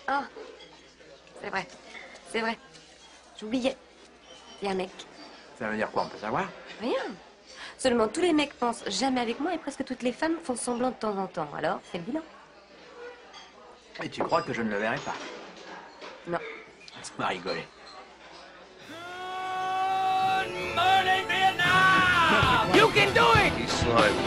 Ah, c'est vrai. J'oubliais. C'est un mec. Ça veut dire quoi, on peut savoir? Rien. Seulement, tous les mecs pensent jamais avec moi et presque toutes les femmes font semblant de temps en temps. Alors, c'est le bilan. Et tu crois que je ne le verrai pas? Non. Laisse-moi rigoler. Good morning, Vietnam! You can do it! He's slimy.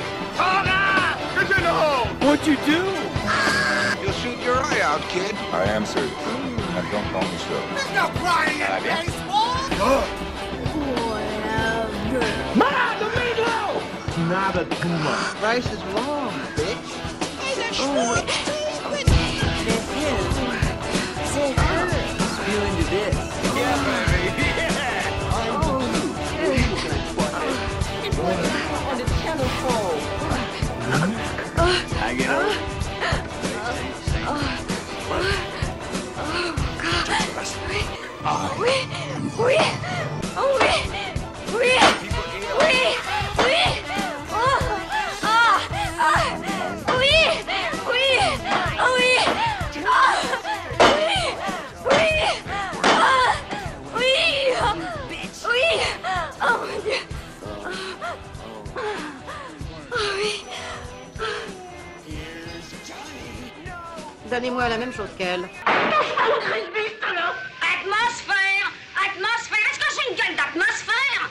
What'd you do? You'll shoot your eye out, kid. I am, sir. Now don't call me so. There's no crying in baseball! Ma, the meatloaf! Nada, Puma. Price is wrong, bitch. Hey, that's short! Feel into this. Yeah, baby! Yeah! On the channel 4. I get over. Oui, oui, oh oui, oui, oui, oui, oh, ah, ah, oui, oui, oh oui, ah, oui, oui, ah, oui, oui, oh mon Dieu, oh oui. Donnez-moi la même chose qu'elle. Atmosphère, est-ce que j'ai une gueule d'atmosphère?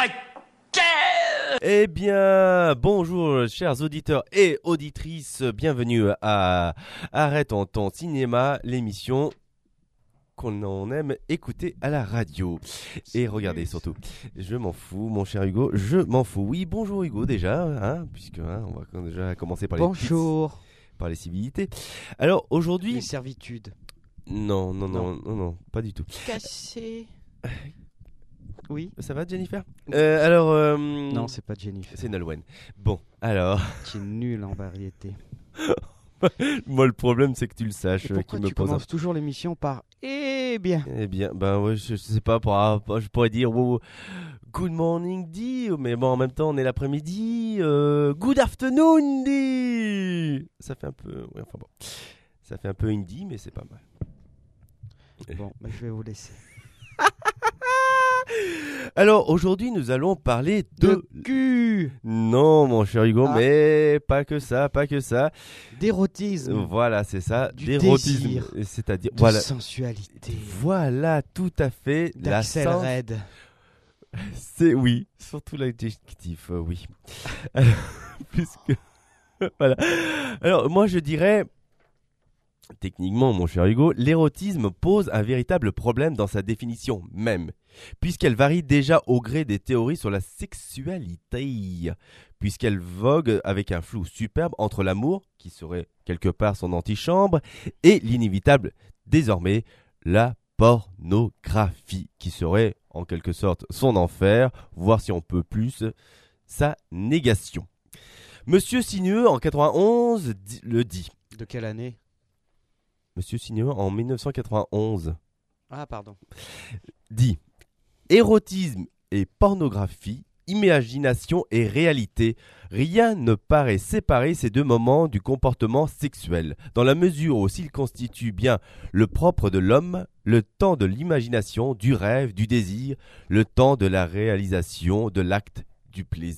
Eh bien, bonjour chers auditeurs et auditrices, bienvenue à Arrête en ton cinéma, l'émission qu'on aime écouter à la radio. Et regardez surtout, je m'en fous mon cher Hugo, je m'en fous. Oui, bonjour Hugo déjà, puisque on va déjà commencer par les Bonjour. par les civilités. Alors aujourd'hui... Les servitudes. Non, pas du tout. Cassé. Oui. Ça va Jennifer? Non, c'est pas Jennifer. C'est Nolwenn. Bon, alors... Tu es nul en variété. Moi, le problème, c'est que tu le saches. Et pourquoi tu commences toujours l'émission par « Eh bien ». Eh bien, ben ouais, je sais pas, je pourrais dire wow, « Good morning, Di », mais bon, en même temps, on est l'après-midi. « Good afternoon, Di ». Ça fait un peu... Ouais, enfin bon. Ça fait un peu indie, mais c'est pas mal. Bon, je vais vous laisser. Alors, aujourd'hui, nous allons parler de cul. Non, mon cher Hugo, mais pas que ça. D'érotisme. Voilà, c'est ça. D'érotisme. Désir. C'est-à-dire... De voilà. sensualité. Voilà, tout à fait. D'Axel Red. C'est oui, surtout l'adjectif, oui. Alors, puisque... voilà. Alors, moi, je dirais... Techniquement, mon cher Hugo, l'érotisme pose un véritable problème dans sa définition même, puisqu'elle varie déjà au gré des théories sur la sexualité, puisqu'elle vogue avec un flou superbe entre l'amour, qui serait quelque part son antichambre, et l'inévitable, désormais, la pornographie, qui serait en quelque sorte son enfer, voire si on peut plus, sa négation. Monsieur Sinueux, en 91, le dit. De quelle année ? Monsieur Sinueux, en 1991. Ah, pardon. Dit « Érotisme et pornographie, imagination et réalité, rien ne paraît séparer ces deux moments du comportement sexuel, dans la mesure où s'ils constituent bien le propre de l'homme, le temps de l'imagination, du rêve, du désir, le temps de la réalisation, de l'acte, du plaisir. »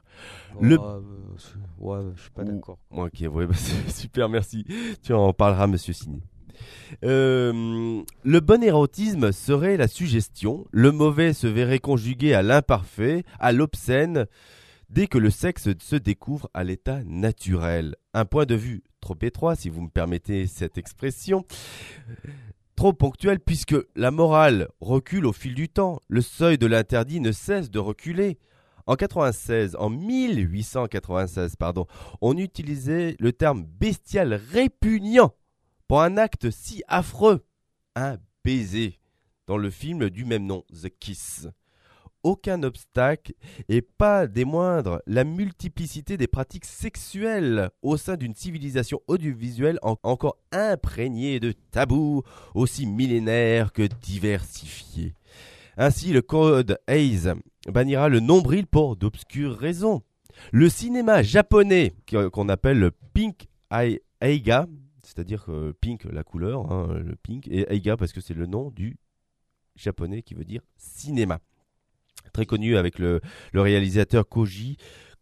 Ouais, je suis pas d'accord. Ok, ouais, c'est super, merci. Tu en parleras, monsieur Ciné. Le bon érotisme serait la suggestion, le mauvais se verrait conjugué à l'imparfait, à l'obscène, dès que le sexe se découvre à l'état naturel. Un point de vue trop étroit, si vous me permettez cette expression, trop ponctuel, puisque la morale recule au fil du temps, le seuil de l'interdit ne cesse de reculer. En 1896, on utilisait le terme bestial répugnant pour un acte si affreux, un baiser, dans le film du même nom, The Kiss. Aucun obstacle, et pas des moindres, la multiplicité des pratiques sexuelles au sein d'une civilisation audiovisuelle encore imprégnée de tabous, aussi millénaires que diversifiés. Ainsi, le code Hays bannira le nombril pour d'obscures raisons. Le cinéma japonais, qu'on appelle le Pink Eiga, c'est-à-dire pink, la couleur, hein, le pink, et Eiga parce que c'est le nom du japonais qui veut dire cinéma. Très connu avec le réalisateur Koji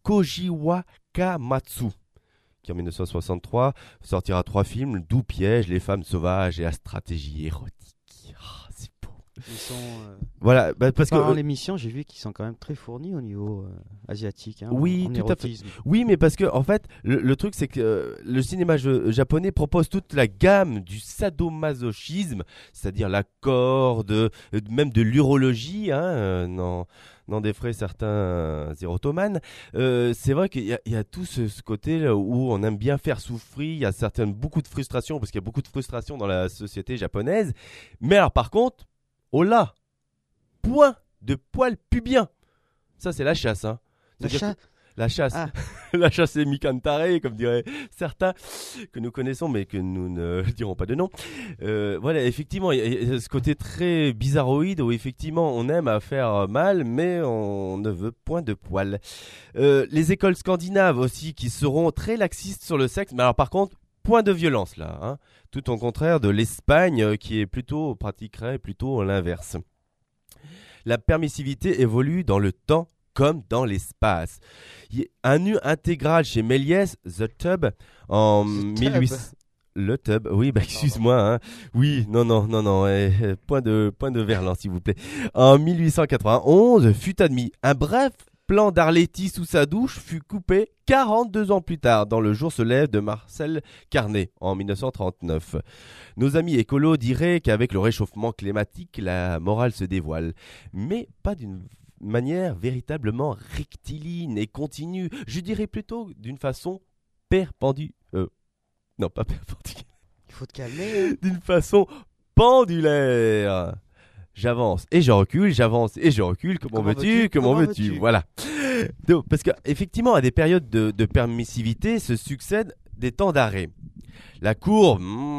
Wakamatsu, qui en 1963 sortira 3 films, Doux piège, Les femmes sauvages et La stratégie érotique. Oh, c'est beau. Ils sont. Voilà, parce que Pendant l'émission, j'ai vu qu'ils sont quand même très fournis au niveau asiatique. Hein, oui, en tout à fait. érotisme. Oui, mais parce que en fait, le truc c'est que le cinéma japonais propose toute la gamme du sadomasochisme, c'est-à-dire la corde, même de l'urologie, hein, n'en défraie certains érotomanes. C'est vrai qu'il y a tout ce côté là où on aime bien faire souffrir. Il y a beaucoup de frustration parce qu'il y a beaucoup de frustration dans la société japonaise. Mais alors par contre, oh là, point de poils pubiens. Ça c'est la chasse, hein. La chasse. Ah. La chasse est Mikantare, comme diraient certains que nous connaissons, mais que nous ne dirons pas de nom. Voilà, effectivement, il y a ce côté très bizarroïde où effectivement on aime à faire mal, mais on ne veut point de poils. Les écoles scandinaves aussi qui seront très laxistes sur le sexe, mais alors par contre, point de violence là, hein. Tout au contraire de l'Espagne qui est pratiquerait plutôt l'inverse. La permissivité évolue dans le temps comme dans l'espace. Un nu intégral chez Méliès, The Tub, en 1800. Le Tub, oui, excuse-moi. Hein. Oui, non, point de verlan, s'il vous plaît. En 1891, fut admis un bref plan d'Arletty sous sa douche fut coupé 42 ans plus tard dans Le jour se lève de Marcel Carné en 1939. Nos amis écolos diraient qu'avec le réchauffement climatique, la morale se dévoile, mais pas d'une manière véritablement rectiligne et continue, je dirais plutôt d'une façon perpendulaire. Non, pas perpendulaire. Il faut te calmer. Hein. D'une façon pendulaire. J'avance et je recule, j'avance et je recule. Comment veux-tu? Voilà. Donc, parce qu'effectivement, à des périodes de permissivité se succèdent des temps d'arrêt. La courbe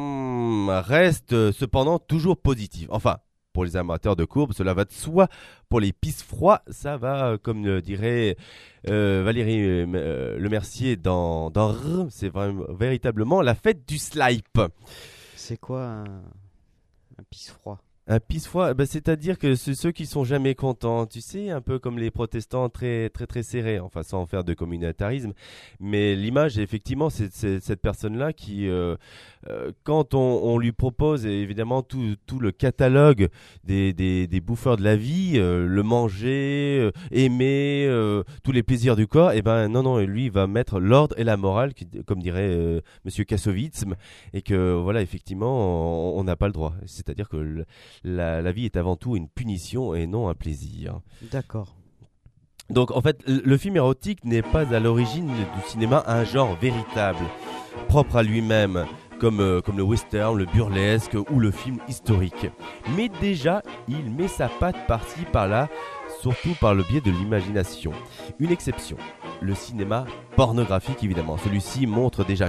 reste cependant toujours positive. Enfin, pour les amateurs de courbes, cela va de soi. Pour les pisse-froids, ça va, comme le dirait Valérie Lemercier dans R, c'est véritablement la fête du slip. C'est quoi un pisse-froid? Un pisse-froid, c'est-à-dire que c'est ceux qui sont jamais contents, tu sais, un peu comme les protestants très très très serrés, enfin sans faire de communautarisme, mais l'image effectivement c'est cette personne-là qui, quand on lui propose évidemment tout le catalogue des bouffeurs de la vie, le manger, aimer, tous les plaisirs du corps, et non, lui il va mettre l'ordre et la morale, comme dirait Monsieur Kassovitz, et que voilà effectivement on n'a pas le droit, c'est-à-dire que la vie est avant tout une punition et non un plaisir. D'accord. Donc en fait, le film érotique n'est pas à l'origine du cinéma un genre véritable, propre à lui-même, comme le western, le burlesque ou le film historique. Mais déjà, il met sa patte par-ci par-là, surtout par le biais de l'imagination. Une exception, le cinéma pornographique évidemment. Celui-ci se montre déjà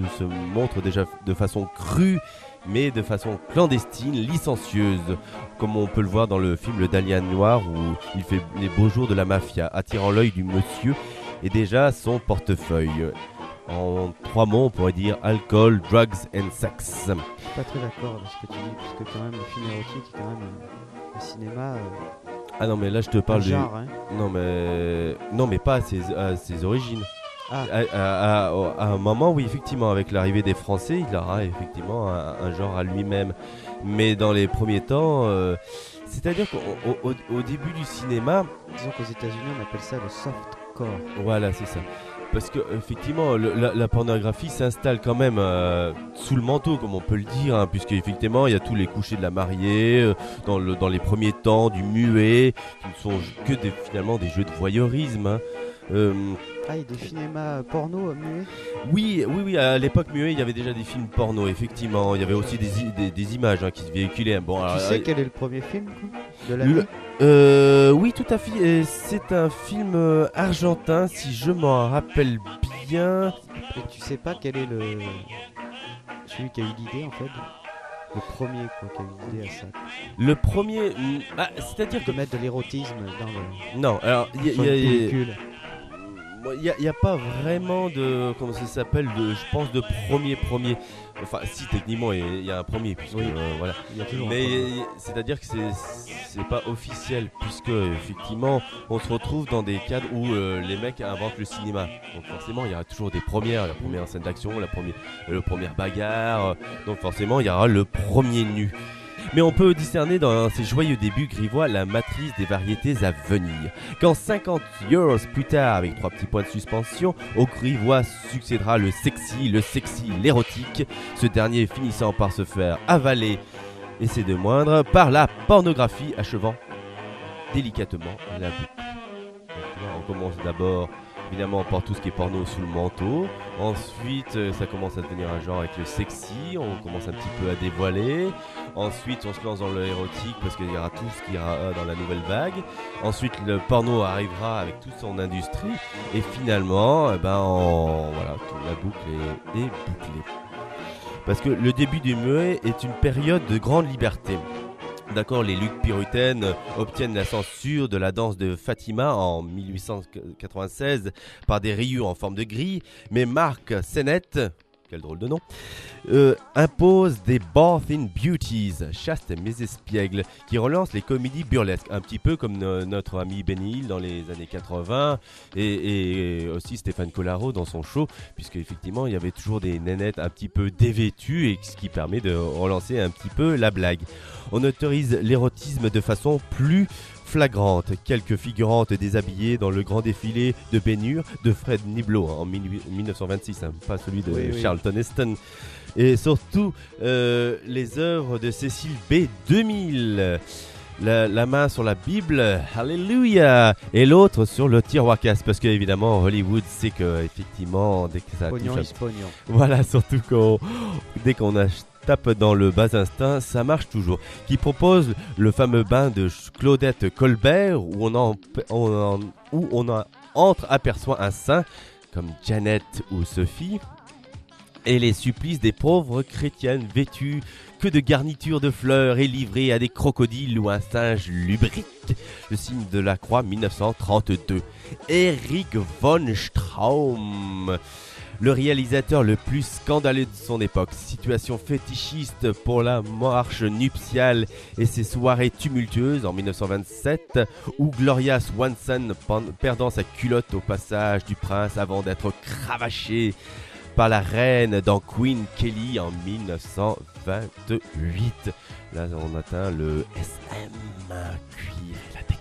de façon crue, mais de façon clandestine, licencieuse, comme on peut le voir dans le film Le Dahlia Noir où il fait les beaux jours de la mafia, attirant l'œil du monsieur et déjà son portefeuille. En 3 mots, on pourrait dire alcool, drugs and sex. Je suis pas très d'accord avec ce que tu dis, parce que quand même le film érotique est quand même un cinéma. Ah non, mais là je te parle du genre. Hein. Non, mais pas à ses origines. Ah. À un moment, oui, effectivement, avec l'arrivée des Français, il aura effectivement un genre à lui-même. Mais dans les premiers temps, c'est-à-dire qu'au début du cinéma... Disons qu'aux États-Unis, on appelle ça le softcore. Voilà, c'est ça. Parce que effectivement, la pornographie s'installe quand même sous le manteau, comme on peut le dire, hein, puisque effectivement, il y a tous les couchers de la mariée, dans les premiers temps, du muet, qui ne sont que finalement des jeux de voyeurisme. Hein. Ah, il y a des cinémas porno muets? Oui, à l'époque muet, il y avait déjà des films porno, effectivement. Il y avait aussi des images qui se véhiculaient. Bon, tu sais quel est le premier film de l'année? Oui, tout à fait. C'est un film argentin, si je m'en rappelle bien. Et tu sais pas quel est celui qui a eu l'idée, en fait? Le premier qui a eu l'idée à ça. Le premier... c'est-à-dire de mettre de l'érotisme dans le... Non, alors... Il y a il n'y a pas vraiment de, comment ça s'appelle, je pense de premier. Enfin, si techniquement il y a un premier, puisque voilà. Il y a toujours Mais un premier. c'est-à-dire que c'est pas officiel, puisque effectivement on se retrouve dans des cadres où les mecs inventent le cinéma. Donc forcément il y aura toujours des premières, la première scène d'action, le première bagarre. Donc forcément il y aura le premier nu. Mais on peut discerner dans ces joyeux débuts grivois la matrice des variétés à venir. Quand 50 years plus tard, avec 3 petits points de suspension, au grivois succédera le sexy, l'érotique, ce dernier finissant par se faire avaler, et c'est de moindre, par la pornographie, achevant délicatement la boucle. Donc là, on commence d'abord évidemment par tout ce qui est porno sous le manteau. Ensuite, ça commence à devenir un genre avec le sexy. On commence un petit peu à dévoiler. Ensuite, on se lance dans le érotique parce qu'il y aura tout ce qui ira dans la nouvelle vague. Ensuite, le porno arrivera avec toute son industrie. Et finalement, voilà, la boucle est bouclée. Parce que le début du muet est une période de grande liberté. D'accord, les Lucs puritaines obtiennent la censure de la danse de Fatima en 1896 par des rayures en forme de grille, mais Mark Sennett, quel drôle de nom, impose des Bathing Beauties, chaste mais espiègle, qui relance les comédies burlesques, un petit peu comme notre ami Benny Hill dans les années 80 et aussi Stéphane Collaro dans son show, puisque effectivement il y avait toujours des nénettes un petit peu dévêtues et ce qui permet de relancer un petit peu la blague. On autorise l'érotisme de façon plus flagrante. Quelques figurantes déshabillées dans le grand défilé de Ben Hur de Fred Niblo en 1926, pas celui de Charlton Heston. Et surtout les œuvres de Cécile B. 2000. La main sur la Bible, Alléluia, et l'autre sur le tiroir casse, parce que évidemment Hollywood sait que effectivement dès que ça Pognon, touche pognon. voilà, surtout dès qu'on tape dans le bas instinct, ça marche toujours. Qui propose le fameux bain de Claudette Colbert où on aperçoit un saint comme Janet ou Sophie, et les supplices des pauvres chrétiennes vêtues que de garnitures de fleurs et livrées à des crocodiles ou un singe lubrique. Le signe de la croix 1932. Erich von Stroheim, le réalisateur le plus scandaleux de son époque. Situation fétichiste pour la marche nuptiale et ses soirées tumultueuses en 1927 où Gloria Swanson perdant sa culotte au passage du prince avant d'être cravachée par la reine dans Queen Kelly en 1928. Là, on atteint le SM, cuir et latex.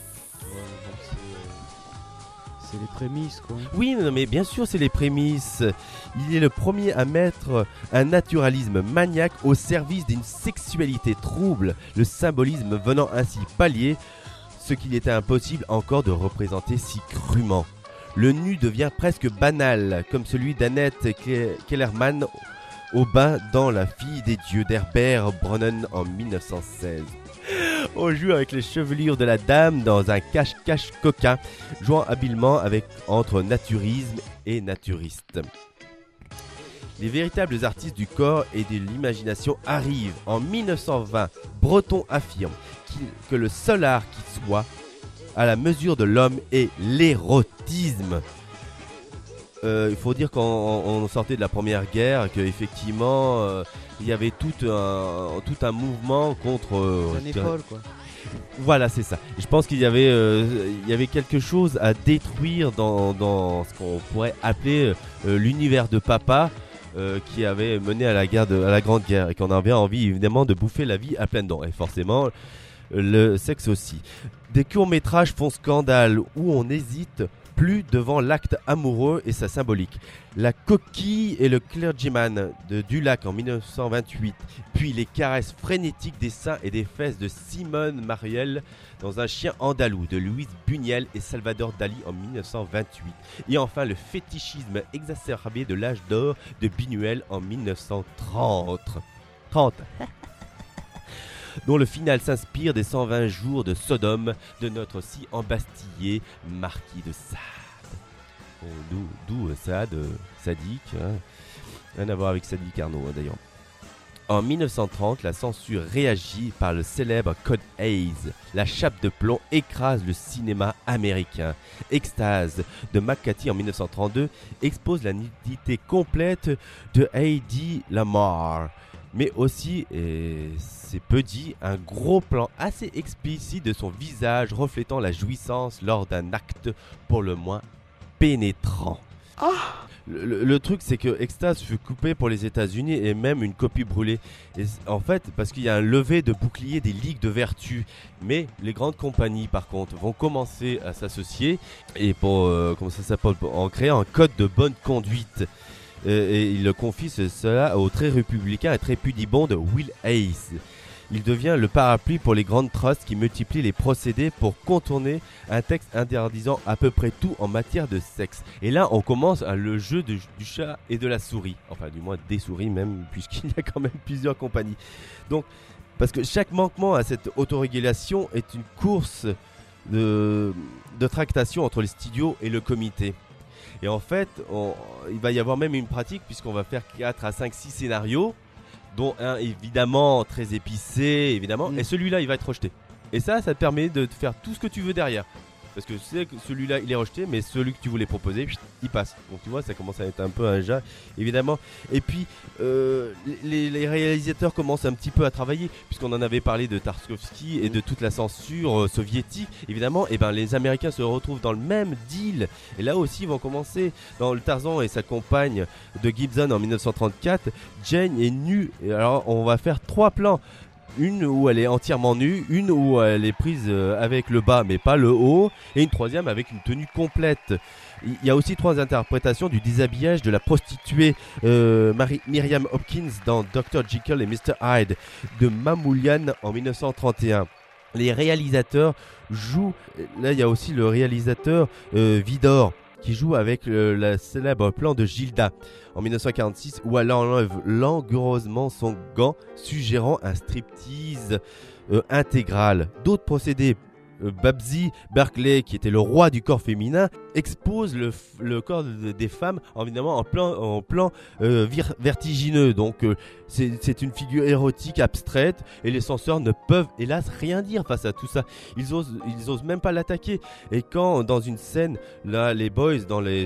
C'est les prémices, quoi. Oui, non, mais bien sûr, c'est les prémices. Il est le premier à mettre un naturalisme maniaque au service d'une sexualité trouble, le symbolisme venant ainsi pallier ce qu'il était impossible encore de représenter si crûment. Le nu devient presque banal, comme celui d'Annette Kellerman au bain dans La fille des dieux d'Herbert Brunnen en 1916. On joue avec les chevelures de la dame dans un cache-cache coquin, jouant habilement entre naturisme et naturiste. Les véritables artistes du corps et de l'imagination arrivent. En 1920, Breton affirme que le seul art qui soit à la mesure de l'homme est l'érotisme. Il faut dire qu'on sortait de la première guerre, qu'effectivement il y avait tout un mouvement contre... C'est un épaule, quoi. Voilà, c'est ça. Je pense qu'il y avait quelque chose à détruire dans ce qu'on pourrait appeler l'univers de papa qui avait mené à la Grande Guerre et qu'on avait envie évidemment de bouffer la vie à pleines dents. Et forcément, le sexe aussi. Des courts-métrages font scandale où on hésite plus devant l'acte amoureux et sa symbolique. La coquille et le clergyman de Dulac en 1928, puis les caresses frénétiques des seins et des fesses de Simone Mariel dans Un chien andalou de Louise Buñuel et Salvador Dali en 1928. Et enfin le fétichisme exacerbé de l'âge d'or de Buñuel en 1930. Dont le final s'inspire des 120 jours de Sodome de notre si embastillé marquis de Sade. Bon, d'où Sade, sadique, hein. Rien à voir avec Sadi Carnot d'ailleurs. En 1930, la censure réagit par le célèbre Code Hays. La chape de plomb écrase le cinéma américain. Extase de McCarthy en 1932 expose la nudité complète de Hedy Lamarr. Mais aussi, et c'est peu dit, un gros plan assez explicite de son visage reflétant la jouissance lors d'un acte pour le moins pénétrant. Le truc, c'est que Extase fut coupé pour les États-Unis et même une copie brûlée. Et en fait, parce qu'il y a un lever de bouclier des ligues de vertu. Mais les grandes compagnies, par contre, vont commencer à s'associer et pour en créant un code de bonne conduite. Et il confie cela au très républicain et très pudibond de Will Hays. Il devient le parapluie pour les grandes trusts qui multiplient les procédés pour contourner un texte interdisant à peu près tout en matière de sexe. Et là, on commence le jeu du chat et de la souris. Enfin, du moins des souris même, puisqu'il y a quand même plusieurs compagnies. Donc, parce que chaque manquement à cette autorégulation est une course de tractation entre les studios et le comité. Et en fait, il va y avoir même une pratique, puisqu'on va faire 4 à 5, 6 scénarios, dont un évidemment très épicé, évidemment, et celui-là il va être rejeté. Et ça te permet de faire tout ce que tu veux derrière. Parce que tu sais que celui-là il est rejeté, mais celui que tu voulais proposer, il passe. Donc tu vois, ça commence à être un peu un jeu, évidemment. Et puis, les réalisateurs commencent un petit peu à travailler, puisqu'on en avait parlé de Tarkovsky et de toute la censure soviétique, évidemment. Et ben les Américains se retrouvent dans le même deal. Et là aussi, ils vont commencer dans le Tarzan et sa compagne de Gibson en 1934. Jane est nue. Et alors, on va faire 3 plans. Une où elle est entièrement nue, une où elle est prise avec le bas mais pas le haut, et une troisième avec une tenue complète. Il y a aussi 3 interprétations du déshabillage de la prostituée Miriam Hopkins dans Dr. Jekyll et Mr. Hyde de Mamoulian en 1931. Les réalisateurs jouent, là il y a aussi le réalisateur Vidor qui joue avec le célèbre plan de Gilda en 1946 où elle enlève langoureusement son gant suggérant un striptease intégral. D'autres procédés, Babsy Berkeley, qui était le roi du corps féminin, expose le corps des femmes évidemment en plan vertigineux. Donc c'est une figure érotique abstraite et les censeurs ne peuvent hélas rien dire face à tout ça. Ils osent même pas l'attaquer. Et quand dans une scène là les boys dans les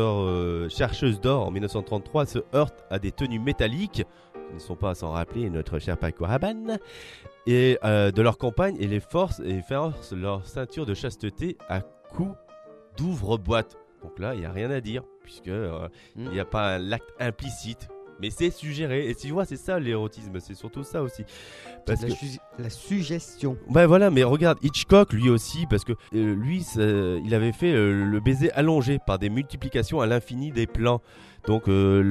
chercheuses d'or en 1933 se heurtent à des tenues métalliques, ils ne sont pas à s'en rappeler, notre cher Paco Rabanne, et de leur compagne, et les forcent leur ceinture de chasteté à coups d'ouvre-boîte. Donc là, il n'y a rien à dire, puisque il n'y a pas l'acte implicite, mais c'est suggéré. Et tu vois, c'est ça l'érotisme, c'est surtout ça aussi. Parce que la suggestion. Ben voilà, mais regarde, Hitchcock lui aussi, parce que lui, il avait fait le baiser allongé par des multiplications à l'infini des plans. Donc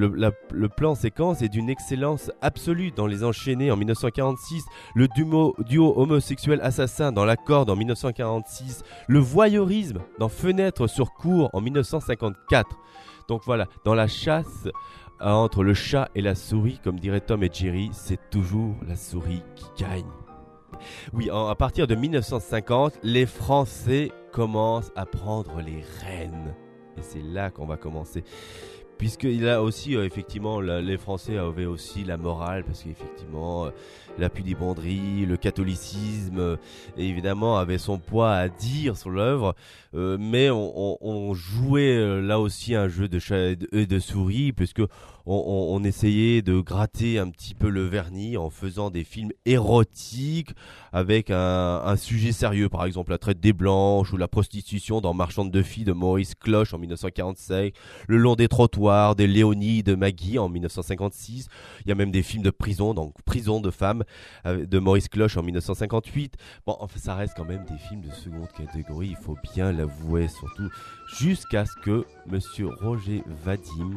le plan séquence est d'une excellence absolue dans Les Enchaînés en 1946, le duo homosexuel assassin dans La Corde en 1946, le voyeurisme dans Fenêtre sur cour en 1954. Donc voilà, dans la chasse entre le chat et la souris, comme dirait Tom et Jerry, c'est toujours la souris qui gagne. Oui, à partir de 1950, les Français commencent à prendre les rênes. Et c'est là qu'on va commencer. Puisqu'il a aussi, effectivement, les Français avaient aussi la morale, parce qu'effectivement, la pudibonderie, le catholicisme, évidemment, avait son poids à dire sur l'œuvre, mais on jouait là aussi un jeu de chat et de souris, puisque on essayait de gratter un petit peu le vernis en faisant des films érotiques avec un sujet sérieux, par exemple la traite des blanches ou la prostitution dans Marchande de filles de Maurice Cloche en 1945, Le long des trottoirs de Léonie de Magui en 1956. Il y a même des films de prison, donc Prison de femmes de Maurice Cloche en 1958. Bon, enfin, ça reste quand même des films de seconde catégorie, il faut bien l'avouer, surtout jusqu'à ce que Monsieur Roger Vadim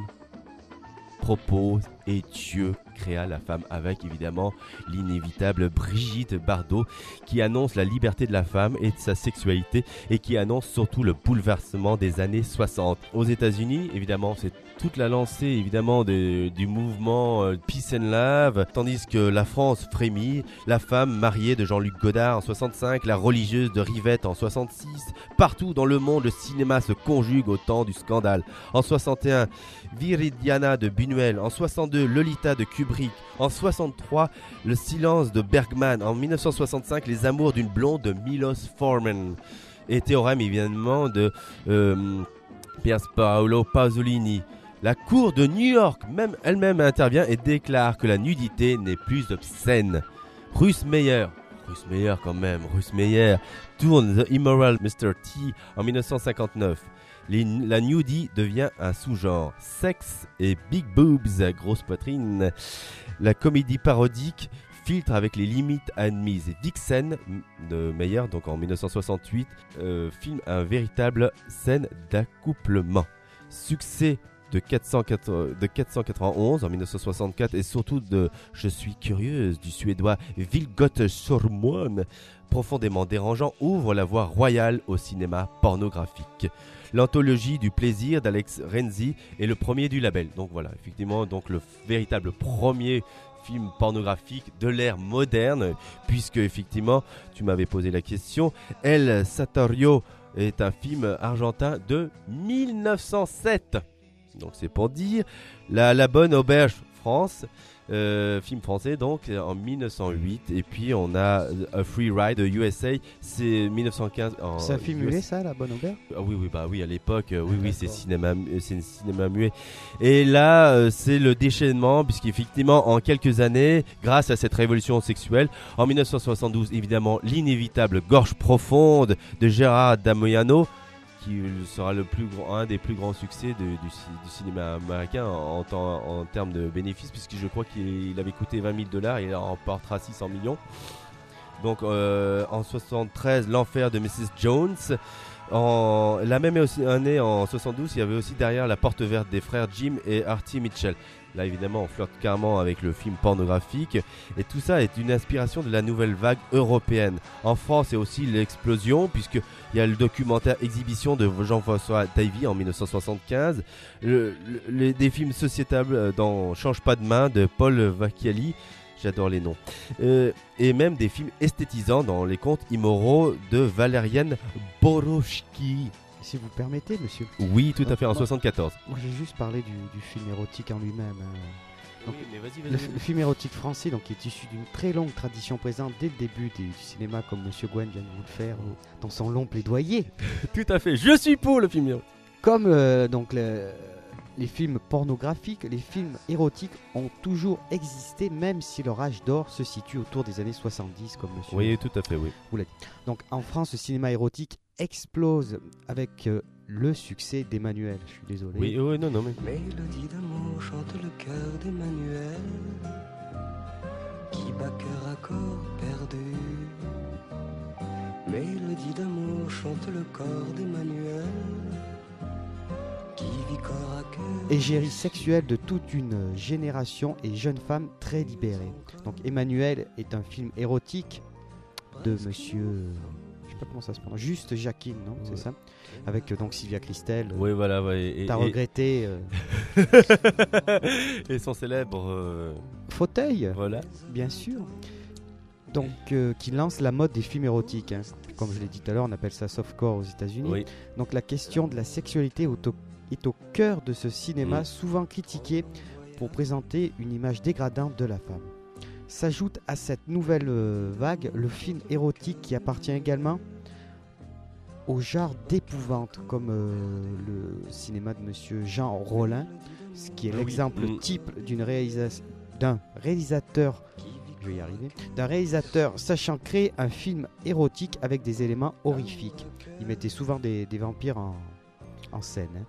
propose et Dieu créa la femme, avec évidemment l'inévitable Brigitte Bardot qui annonce la liberté de la femme et de sa sexualité et qui annonce surtout le bouleversement des années 60. Aux États-Unis, évidemment, c'est toute la lancée évidemment du mouvement Peace and Love, tandis que la France frémit. La femme mariée de Jean-Luc Godard en 65, la religieuse de Rivette en 66. Partout dans le monde, le cinéma se conjugue au temps du scandale. En 61, Viridiana de Buñuel. En 62, 1962, Lolita de Kubrick. En 63, Le silence de Bergman. En 1965, Les amours d'une blonde de Milos Forman. Et Théorème évidemment de Pier Paolo Pasolini. La cour de New York elle-même intervient et déclare que la nudité n'est plus obscène. Russ Meyer tourne The Immoral Mr. T en 1959. La nudie devient un sous-genre. Sexe et big boobs, grosse poitrine. La comédie parodique filtre avec les limites admises. Vixen de Meyer, donc en 1968, filme un véritable scène d'accouplement. Succès de 491 en 1964 et surtout de Je suis curieuse du suédois Vilgot Sjöholm, profondément dérangeant, ouvre la voie royale au cinéma pornographique. L'anthologie du plaisir d'Alex Renzi est le premier du label. Donc voilà, effectivement, donc le véritable premier film pornographique de l'ère moderne, puisque effectivement, tu m'avais posé la question, El Satorio est un film argentin de 1907. Donc c'est pour dire. La Bonne Auberge France, film français donc en 1908. Et puis on a A Free Ride de USA, c'est 1915. C'est un film muet ça, La Bonne Auberge? Oui, à l'époque, c'est cinéma muet. Et là, c'est le déchaînement, puisqu'effectivement, en quelques années, grâce à cette révolution sexuelle, en 1972, évidemment, l'inévitable Gorge profonde de Gérard Damiano, qui sera un des plus grands succès du cinéma américain en termes de bénéfices, puisque je crois qu'il avait coûté $20,000 et il en remportera 600 millions. Donc en 73, L'Enfer de Mrs. Jones. La même année, en 72, il y avait aussi derrière La Porte Verte des frères Jim et Artie Mitchell. Là, évidemment, on flirte carrément avec le film pornographique. Et tout ça est une inspiration de la nouvelle vague européenne. En France, c'est aussi l'explosion, puisqu'il y a le documentaire Exhibition de Jean-François Davy en 1975. Des films sociétables dans Change pas de main de Paul Vacchiali. J'adore les noms. Et même des films esthétisants dans Les Contes immoraux de Valériane Borowski. Si vous permettez, monsieur. Oui, tout à fait, en 74. Moi, j'ai juste parlé du film érotique en lui-même. Donc, oui, mais vas-y. Le film érotique français, donc, qui est issu d'une très longue tradition présente dès le début du cinéma, comme monsieur Gwen vient de vous le faire dans son long plaidoyer. Tout à fait, je suis pour le film érotique. Comme les films pornographiques, les films érotiques ont toujours existé, même si leur âge d'or se situe autour des années 70, comme monsieur. Oui, tout à fait, oui. Vous l'avez dit. Donc en France, le cinéma érotique explose avec le succès d'Emmanuel. Je suis désolé. Oui, non, mais. Mélodie d'amour chante le cœur d'Emmanuel, qui bat cœur à corps perdu. Mélodie d'amour chante le corps d'Emmanuel, qui vit corps à cœur. Égérie sexuelle de toute une génération et jeune femme très libérée. Donc Emmanuel est un film érotique de monsieur... je sais pas comment ça se prononce. Juste Jacquine, non? C'est ça? Avec donc Sylvia Christel. Oui, voilà. Ouais, t'as regretté... et son célèbre... fauteuil. Voilà. Bien sûr. Donc qui lance la mode des films érotiques. Hein. Comme je l'ai dit tout à l'heure, on appelle ça softcore aux États-Unis. Oui. Donc la question de la sexualité est au cœur de ce cinéma, souvent critiqué pour présenter une image dégradante de la femme. S'ajoute à cette nouvelle vague le film érotique qui appartient également au genre d'épouvante, comme le cinéma de monsieur Jean Rollin, ce qui est l'exemple type d'un réalisateur sachant créer un film érotique avec des éléments horrifiques. Il mettait souvent des vampires en scène. Hein.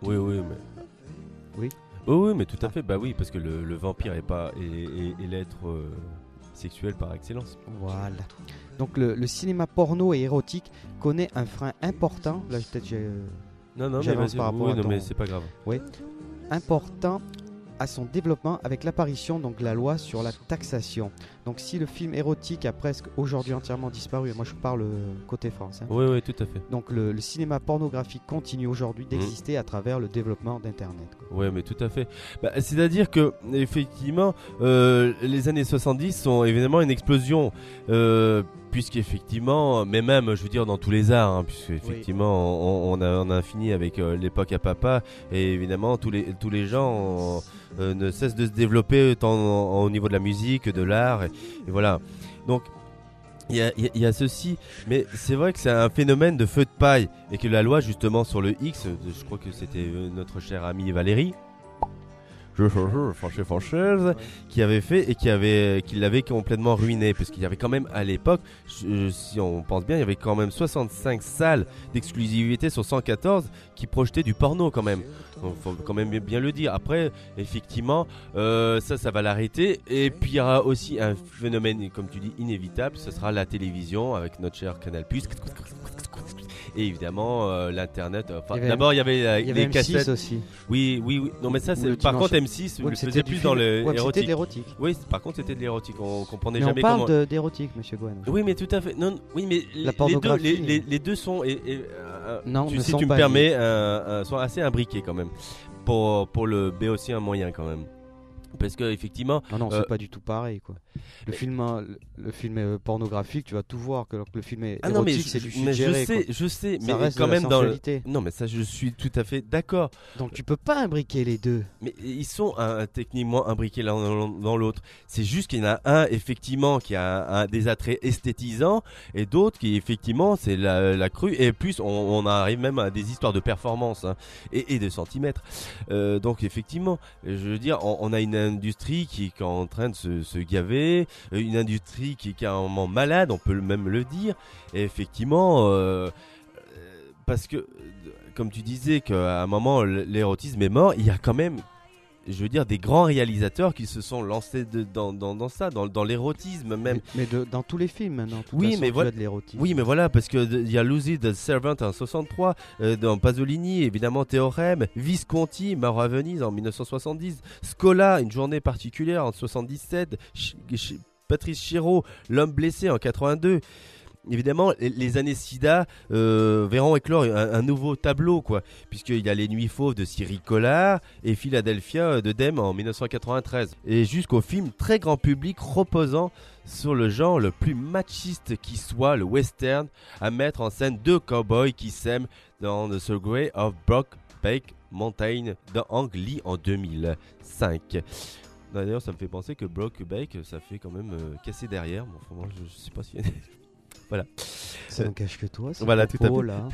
Oui, mais tout à fait. Bah oui, parce que le vampire est l'être sexuel par excellence. Voilà. Donc le cinéma porno et érotique connaît un frein important. Là, peut-être j'avance par rapport à ton... mais c'est pas grave. Oui. Important à son développement avec l'apparition donc la loi sur la taxation. Donc si le film érotique a presque aujourd'hui entièrement disparu, moi je parle côté France. Hein. Oui, tout à fait. Donc le cinéma pornographique continue aujourd'hui d'exister à travers le développement d'Internet. Oui, mais tout à fait. C'est-à-dire que effectivement, les années 70 sont évidemment une explosion puisqu'effectivement, mais même, je veux dire, dans tous les arts, hein, puisqu'effectivement, on a fini avec l'époque à papa, et évidemment, tous les gens ne cessent de se développer tant au niveau de la musique, de l'art, et voilà. Donc, il y a ceci, mais c'est vrai que c'est un phénomène de feu de paille, et que la loi, justement, sur le X, je crois que c'était notre chère amie Valérie, française, qui avait fait et qui l'avait complètement ruiné, parce qu'il y avait quand même à l'époque, si on pense bien, il y avait quand même 65 salles d'exclusivité sur 114 qui projetaient du porno quand même. Donc faut quand même bien le dire. Après, effectivement, ça va l'arrêter. Et puis il y aura aussi un phénomène, comme tu dis, inévitable, ce sera la télévision avec notre cher Canal+. Et évidemment l'internet. D'abord il y avait les M6 cassettes aussi. Oui. Non mais ça c'est par contre M6 le faisait plus dans l'érotique. C'était de l'érotique. Oui, par contre c'était de l'érotique. On comprenait mais jamais on comment. parle d'érotique, monsieur Gouin. Oui, mais tout à fait. Non, oui, mais les deux sont non, si tu me permets sont assez imbriqués quand même pour le béotien moyen quand même. Parce que effectivement, non, c'est pas du tout pareil quoi. Le film pornographique, tu vas tout voir, que le film érotique, c'est du suggéré. Je sais, ça mais reste quand même non, mais ça, je suis tout à fait d'accord. Donc tu peux pas imbriquer les deux. Mais ils sont techniquement imbriqués l'un dans l'autre. C'est juste qu'il y en a un effectivement qui a des attraits esthétisants et d'autres qui effectivement c'est la crue. Et plus on arrive même à des histoires de performance et de centimètres. Donc effectivement, je veux dire, on a une industrie qui est en train de se gaver, une industrie qui est carrément malade, on peut même le dire. Et effectivement, parce que, comme tu disais, qu'à un moment l'érotisme est mort, il y a quand même, je veux dire, des grands réalisateurs qui se sont lancés dans ça, dans l'érotisme même. Mais dans tous les films maintenant. Oui, mais voilà. De l'érotisme. Oui, mais voilà, parce que il y a Lucy the Servant en 63, dans Pasolini, évidemment Théorème, Visconti, Mort à Venise en 1970, Scola, Une journée particulière en 77, Patrice Chéreau, L'homme blessé en 82. Évidemment, les années SIDA verront éclore un nouveau tableau, quoi, puisqu'il y a Les Nuits Fauves de Cyril Collard et Philadelphia de Demme en 1993. Et jusqu'au film très grand public reposant sur le genre le plus machiste qui soit, le western, à mettre en scène deux cowboys qui s'aiment dans The Secret of Brokeback Mountain d'Ang Lee en 2005. D'ailleurs, ça me fait penser que Brokeback, ça fait quand même casser derrière. Bon, enfin, moi, je sais pas si... Voilà. Ça n'engage que toi, c'est voilà, tout à fait. Là.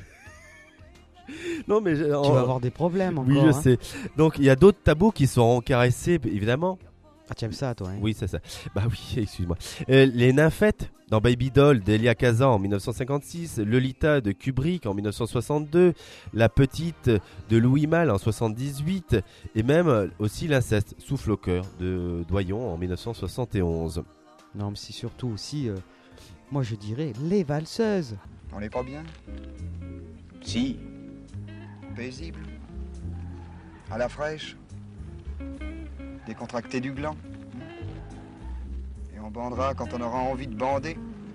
Non, mais tu vas avoir des problèmes encore. Oui, je sais. Donc, il y a d'autres tabous qui seront caressés, évidemment. Ah, tu aimes ça, toi, hein? Oui, c'est ça. Bah oui, excuse-moi. Les nymphètes dans Baby Doll d'Elia Kazan en 1956, Lolita de Kubrick en 1962, La petite de Louis Malle en 1978, et même aussi l'inceste, Souffle au cœur de Doyon en 1971. Non, mais c'est surtout aussi... moi, je dirais les valseuses. On n'est pas bien? Si. Paisible? À la fraîche? Décontracté du gland? Et on bandera quand on aura envie de bander?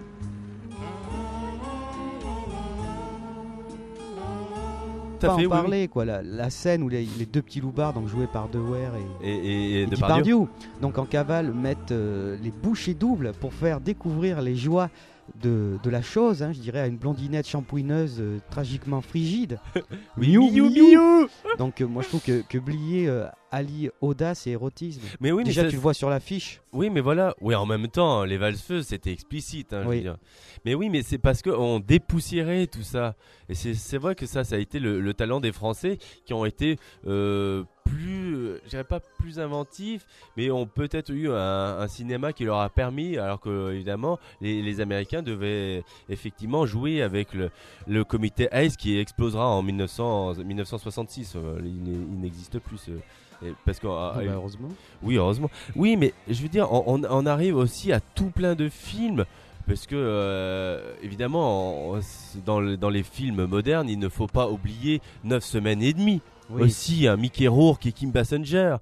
Pas en parler, quoi. La scène où les deux petits loupards, donc joués par Dewer et Depardieu, donc en cavale, mettent les bouchées doubles pour faire découvrir les joies de la chose, hein, je dirais, à une blondinette shampouineuse tragiquement frigide. Miou. Donc moi je trouve que Blier allie audace et érotisme. Mais oui, déjà mais tu le vois sur l'affiche. Oui, mais voilà. Oui, en même temps, les valseuses c'était explicite, hein, je veux dire. Mais oui, mais c'est parce qu'on dépoussiérait tout ça. Et c'est vrai que ça a été le talent des Français qui ont été plus, je dirais pas plus inventifs, mais ont peut-être eu un cinéma qui leur a permis, alors que évidemment les Américains devaient effectivement jouer avec le comité Hays qui explosera en 1966. Il n'existe plus. Parce que, heureusement. Oui, heureusement. Oui, mais je veux dire, on arrive aussi à tout plein de films. Parce que, évidemment, dans les films modernes, il ne faut pas oublier 9 semaines et demie. Oui. Aussi, Mickey Rourke et Kim Basinger.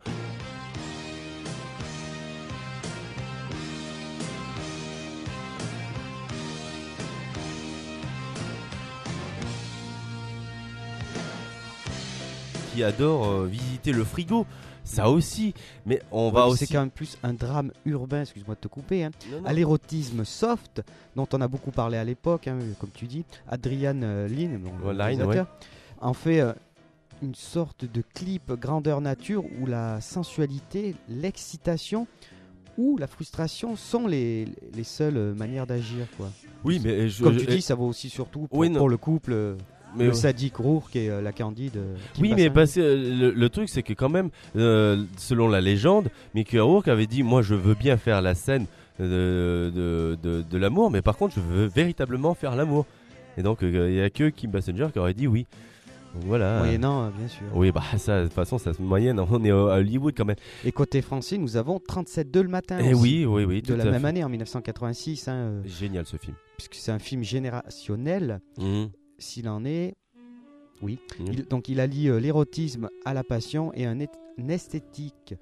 qui adore visiter le frigo. Ça aussi, mais on va aussi... C'est quand même plus un drame urbain, excuse-moi de te couper, hein, Non. à l'érotisme soft, dont on a beaucoup parlé à l'époque, hein, comme tu dis. Adrian Lyne, le réalisateur, en fait une sorte de clip grandeur nature où la sensualité, l'excitation ou la frustration sont les seules manières d'agir, quoi. Oui, mais comme tu dis, ça vaut aussi surtout pour le couple... Mais le sadique Rourke et la Candide. Oui, mais parce que le truc, c'est que quand même, selon la légende, Mickey Rourke avait dit, moi, je veux bien faire la scène de l'amour, mais par contre, je veux véritablement faire l'amour. Et donc, il n'y a que Kim Basinger qui aurait dit oui. Donc, voilà. Moyennant, bien sûr. Oui, bah ça, de toute façon, ça se moyenne. On est à Hollywood quand même. Et côté français, nous avons 37-2 le matin. Et aussi, oui, de la même année, en 1986. Génial ce film. Puisque c'est un film générationnel. S'il en est, oui. Donc il allie l'érotisme à la passion et un esthétique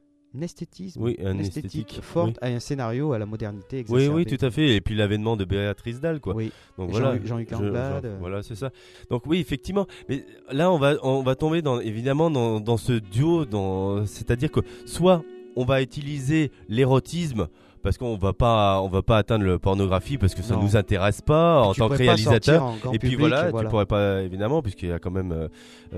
forte à un scénario à la modernité exacerbée. Oui, tout à fait. Et puis l'avènement de Béatrice Dalle, quoi. Oui. Donc Jean-Luc Anglade. Voilà, c'est ça. Donc oui, effectivement. Mais là, on va tomber évidemment dans ce duo, c'est-à-dire que soit on va utiliser l'érotisme. Parce qu'on va pas atteindre la pornographie parce que ça nous intéresse pas en tant que réalisateur. Et puis voilà, tu pourrais pas évidemment puisqu'il y a quand même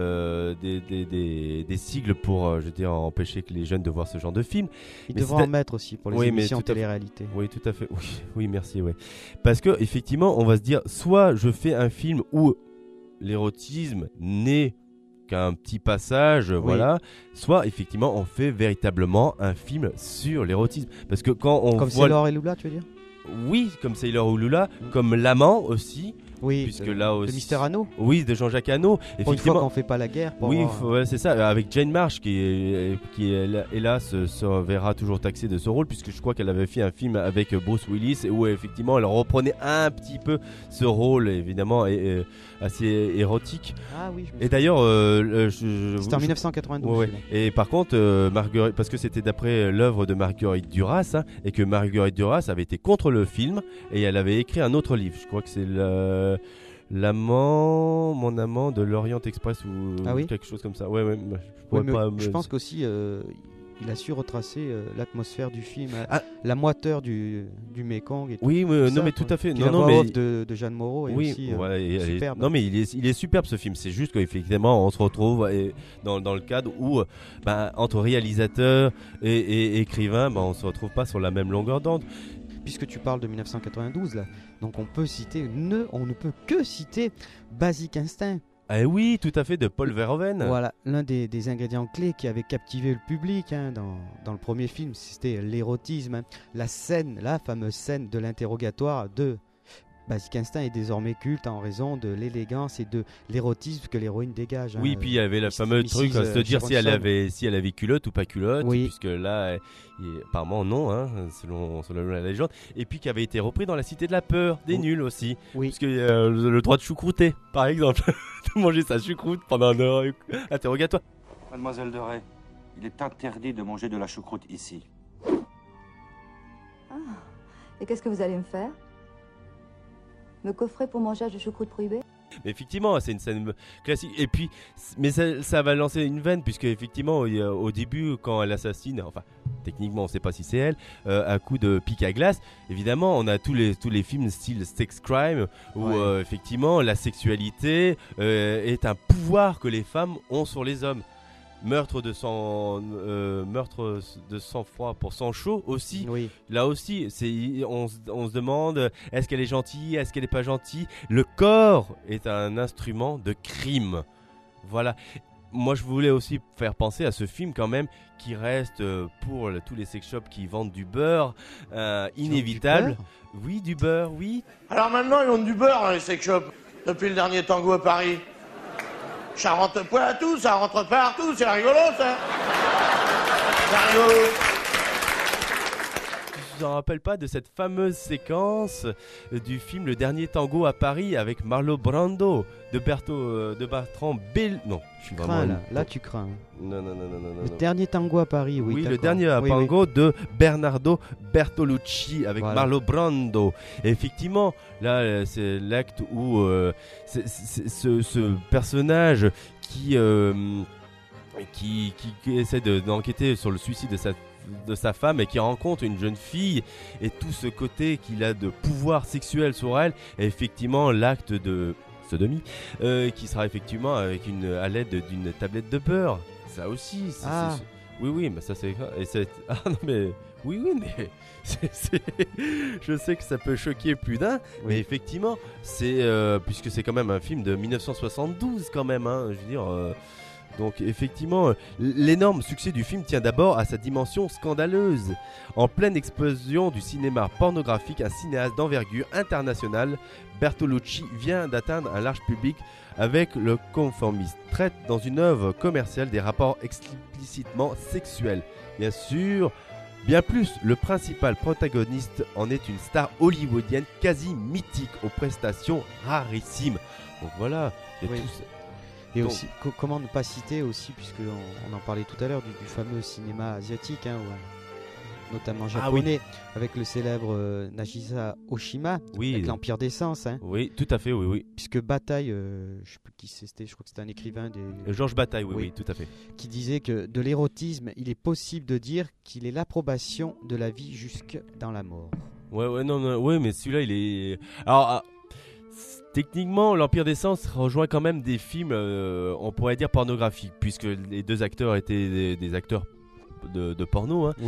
des sigles pour empêcher que les jeunes de voir ce genre de film. Ils devront en mettre aussi pour les émissions télé-réalité. Oui, tout à fait. Oui, merci. Ouais. Parce que effectivement, on va se dire soit je fais un film où l'érotisme n'est qu'un petit passage, voilà. Soit effectivement on fait véritablement un film sur l'érotisme, parce que quand on comme Sailor et Lula, tu veux dire? Oui, comme Sailor ou Lula, comme L'Amant aussi. Oui, puisque là aussi. De Mystère Hano. Oui, de Jean-Jacques Hano. Pour une fois qu'on fait pas la guerre. Oui, c'est ça. Avec Jane Marsh qui hélas se verra toujours taxée de ce rôle, puisque je crois qu'elle avait fait un film avec Bruce Willis où effectivement elle reprenait un petit peu ce rôle évidemment assez érotique. Ah oui. Et d'ailleurs, c'était en 1992. Ouais. Et par contre, Marguerite, parce que c'était d'après l'œuvre de Marguerite Duras, et que Marguerite Duras avait été contre le film et elle avait écrit un autre livre. Je crois que c'est mon amant de l'Orient Express ou quelque chose comme ça. Je pense qu'aussi il a su retracer l'atmosphère du film, la moiteur du Mékong. Et tout, mais tout à fait. La voix off de Jeanne Moreau est aussi superbe. Non mais il est superbe ce film. C'est juste qu'effectivement on se retrouve dans le cadre où entre réalisateur et écrivain, on se retrouve pas sur la même longueur d'onde. Puisque tu parles de 1992 là, donc on ne peut que citer Basic Instinct. Ah oui, tout à fait, de Paul Verhoeven. Voilà, l'un des ingrédients clés qui avait captivé le public dans le premier film, c'était l'érotisme. La fameuse scène de l'interrogatoire de Basic Instinct est désormais culte en raison de l'élégance et de l'érotisme que l'héroïne dégage. Oui, puis il y avait le fameux truc à se dire si elle avait culotte ou pas culotte, puisque là, apparemment non, selon la légende. Et puis qui avait été repris dans La Cité de la Peur, des nuls aussi. Oui. Puisque le droit de choucrouter, par exemple, de manger sa choucroute pendant un heure interrogatoire. Mademoiselle de Ray, il est interdit de manger de la choucroute ici. Ah, et qu'est-ce que vous allez me faire ? Me coffrer pour mangeage de choucroute prohibée ? Mais effectivement, c'est une scène classique. Et puis, mais ça va lancer une veine, puisque effectivement, au début, quand elle assassine, enfin, techniquement, on ne sait pas si c'est elle, un coup de pic à glace. Évidemment, on a tous les films style sex crime, où effectivement, la sexualité est un pouvoir que les femmes ont sur les hommes. Meurtre de sang-froid pour sang chaud aussi. Oui. Là aussi, on se demande est-ce qu'elle est gentille, est-ce qu'elle n'est pas gentille. Le corps est un instrument de crime. Voilà. Moi, je voulais aussi faire penser à ce film quand même qui reste pour tous les sex shops qui vendent du beurre inévitable. Du beurre ? Oui, du beurre, oui. Alors maintenant, ils vendent du beurre dans les sex shops depuis le dernier tango à Paris. Ça rentre partout, ça rentre partout, c'est rigolo ça. C'est rigolo. Tu te rappelles pas de cette fameuse séquence du film Le Dernier Tango à Paris avec Marlon Brando de Bertrand Bell. Non, je suis vraiment là tu crains. Non. Le Dernier Tango à Paris, oui. Oui, le dernier tango de Bernardo Bertolucci avec Marlon Brando. Et effectivement, là, c'est l'acte où ce personnage qui qui essaie d'enquêter sur le suicide de sa femme et qui rencontre une jeune fille et tout ce côté qu'il a de pouvoir sexuel sur elle, et effectivement l'acte de sodomie qui sera effectivement à l'aide d'une tablette de beurre. Ça aussi, oui, mais ça c'est... mais je sais que ça peut choquer plus d'un, mais effectivement, c'est puisque c'est quand même un film de 1972 quand même, hein, je veux dire... Donc effectivement, l'énorme succès du film tient d'abord à sa dimension scandaleuse. En pleine explosion du cinéma pornographique, un cinéaste d'envergure internationale, Bertolucci, vient d'atteindre un large public avec Le Conformiste. Traite dans une œuvre commerciale des rapports explicitement sexuels. Bien sûr, bien plus, le principal protagoniste en est une star hollywoodienne quasi mythique aux prestations rarissimes. Donc voilà, il y a tout ça. Et aussi, comment ne pas citer aussi, puisqu'on en parlait tout à l'heure, du fameux cinéma asiatique, hein, notamment japonais, avec le célèbre Nagisa Oshima, avec l'Empire des Sens. Hein. Oui, tout à fait, oui. Puisque Bataille, je ne sais plus qui c'était, je crois que c'était un écrivain Georges Bataille, oui, tout à fait. Qui disait que de l'érotisme, il est possible de dire qu'il est l'approbation de la vie jusque dans la mort. Ouais, mais celui-là, il est... Alors... Techniquement, l'Empire des Sens rejoint quand même des films, on pourrait dire pornographiques, puisque les deux acteurs étaient des acteurs de porno, hein,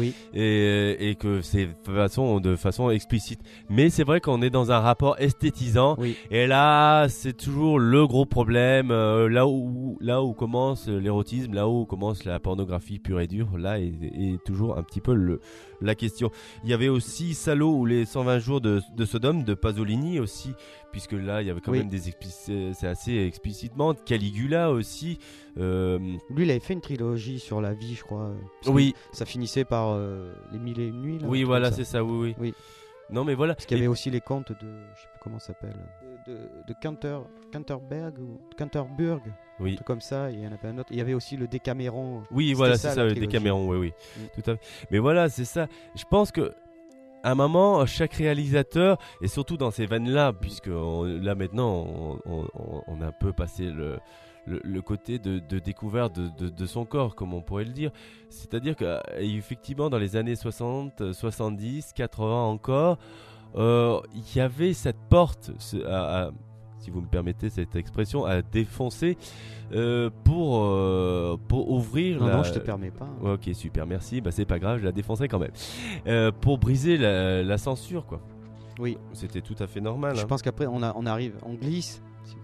et que c'est de façon explicite. Mais c'est vrai qu'on est dans un rapport esthétisant, et là, c'est toujours le gros problème, là où commence l'érotisme, là où commence la pornographie pure et dure, là est toujours un petit peu la question. Il y avait aussi Salo ou les 120 jours de Sodome de Pasolini aussi, puisque là il y avait quand même c'est assez explicitement. Caligula aussi. Lui il avait fait une trilogie sur la vie, je crois. Oui. Ça finissait par les 1000 et une nuits. Là, oui, voilà, c'est ça, oui. Non, mais voilà. Parce qu'il y avait aussi les contes de, je sais plus comment ça s'appelle, de Canterberg ou Canterburg. Oui. Tout comme ça, il y en avait un autre. Il y avait aussi le Décaméron. Oui, voilà, c'est ça, le Décaméron, oui. Tout à fait. Mais voilà, c'est ça. Je pense que à un moment, chaque réalisateur, et surtout dans ces vannes-là, puisque là maintenant, on a un peu passé le côté de découverte de son corps, comme on pourrait le dire. C'est-à-dire qu'effectivement, dans les années 60, 70, 80 encore, il y avait cette porte si vous me permettez cette expression, à défoncer pour ouvrir Non, je te permets pas. Ok, super, merci. C'est pas grave, je la défonçais quand même. Pour briser la censure, quoi. Oui. C'était tout à fait normal. Je pense qu'après, on glisse.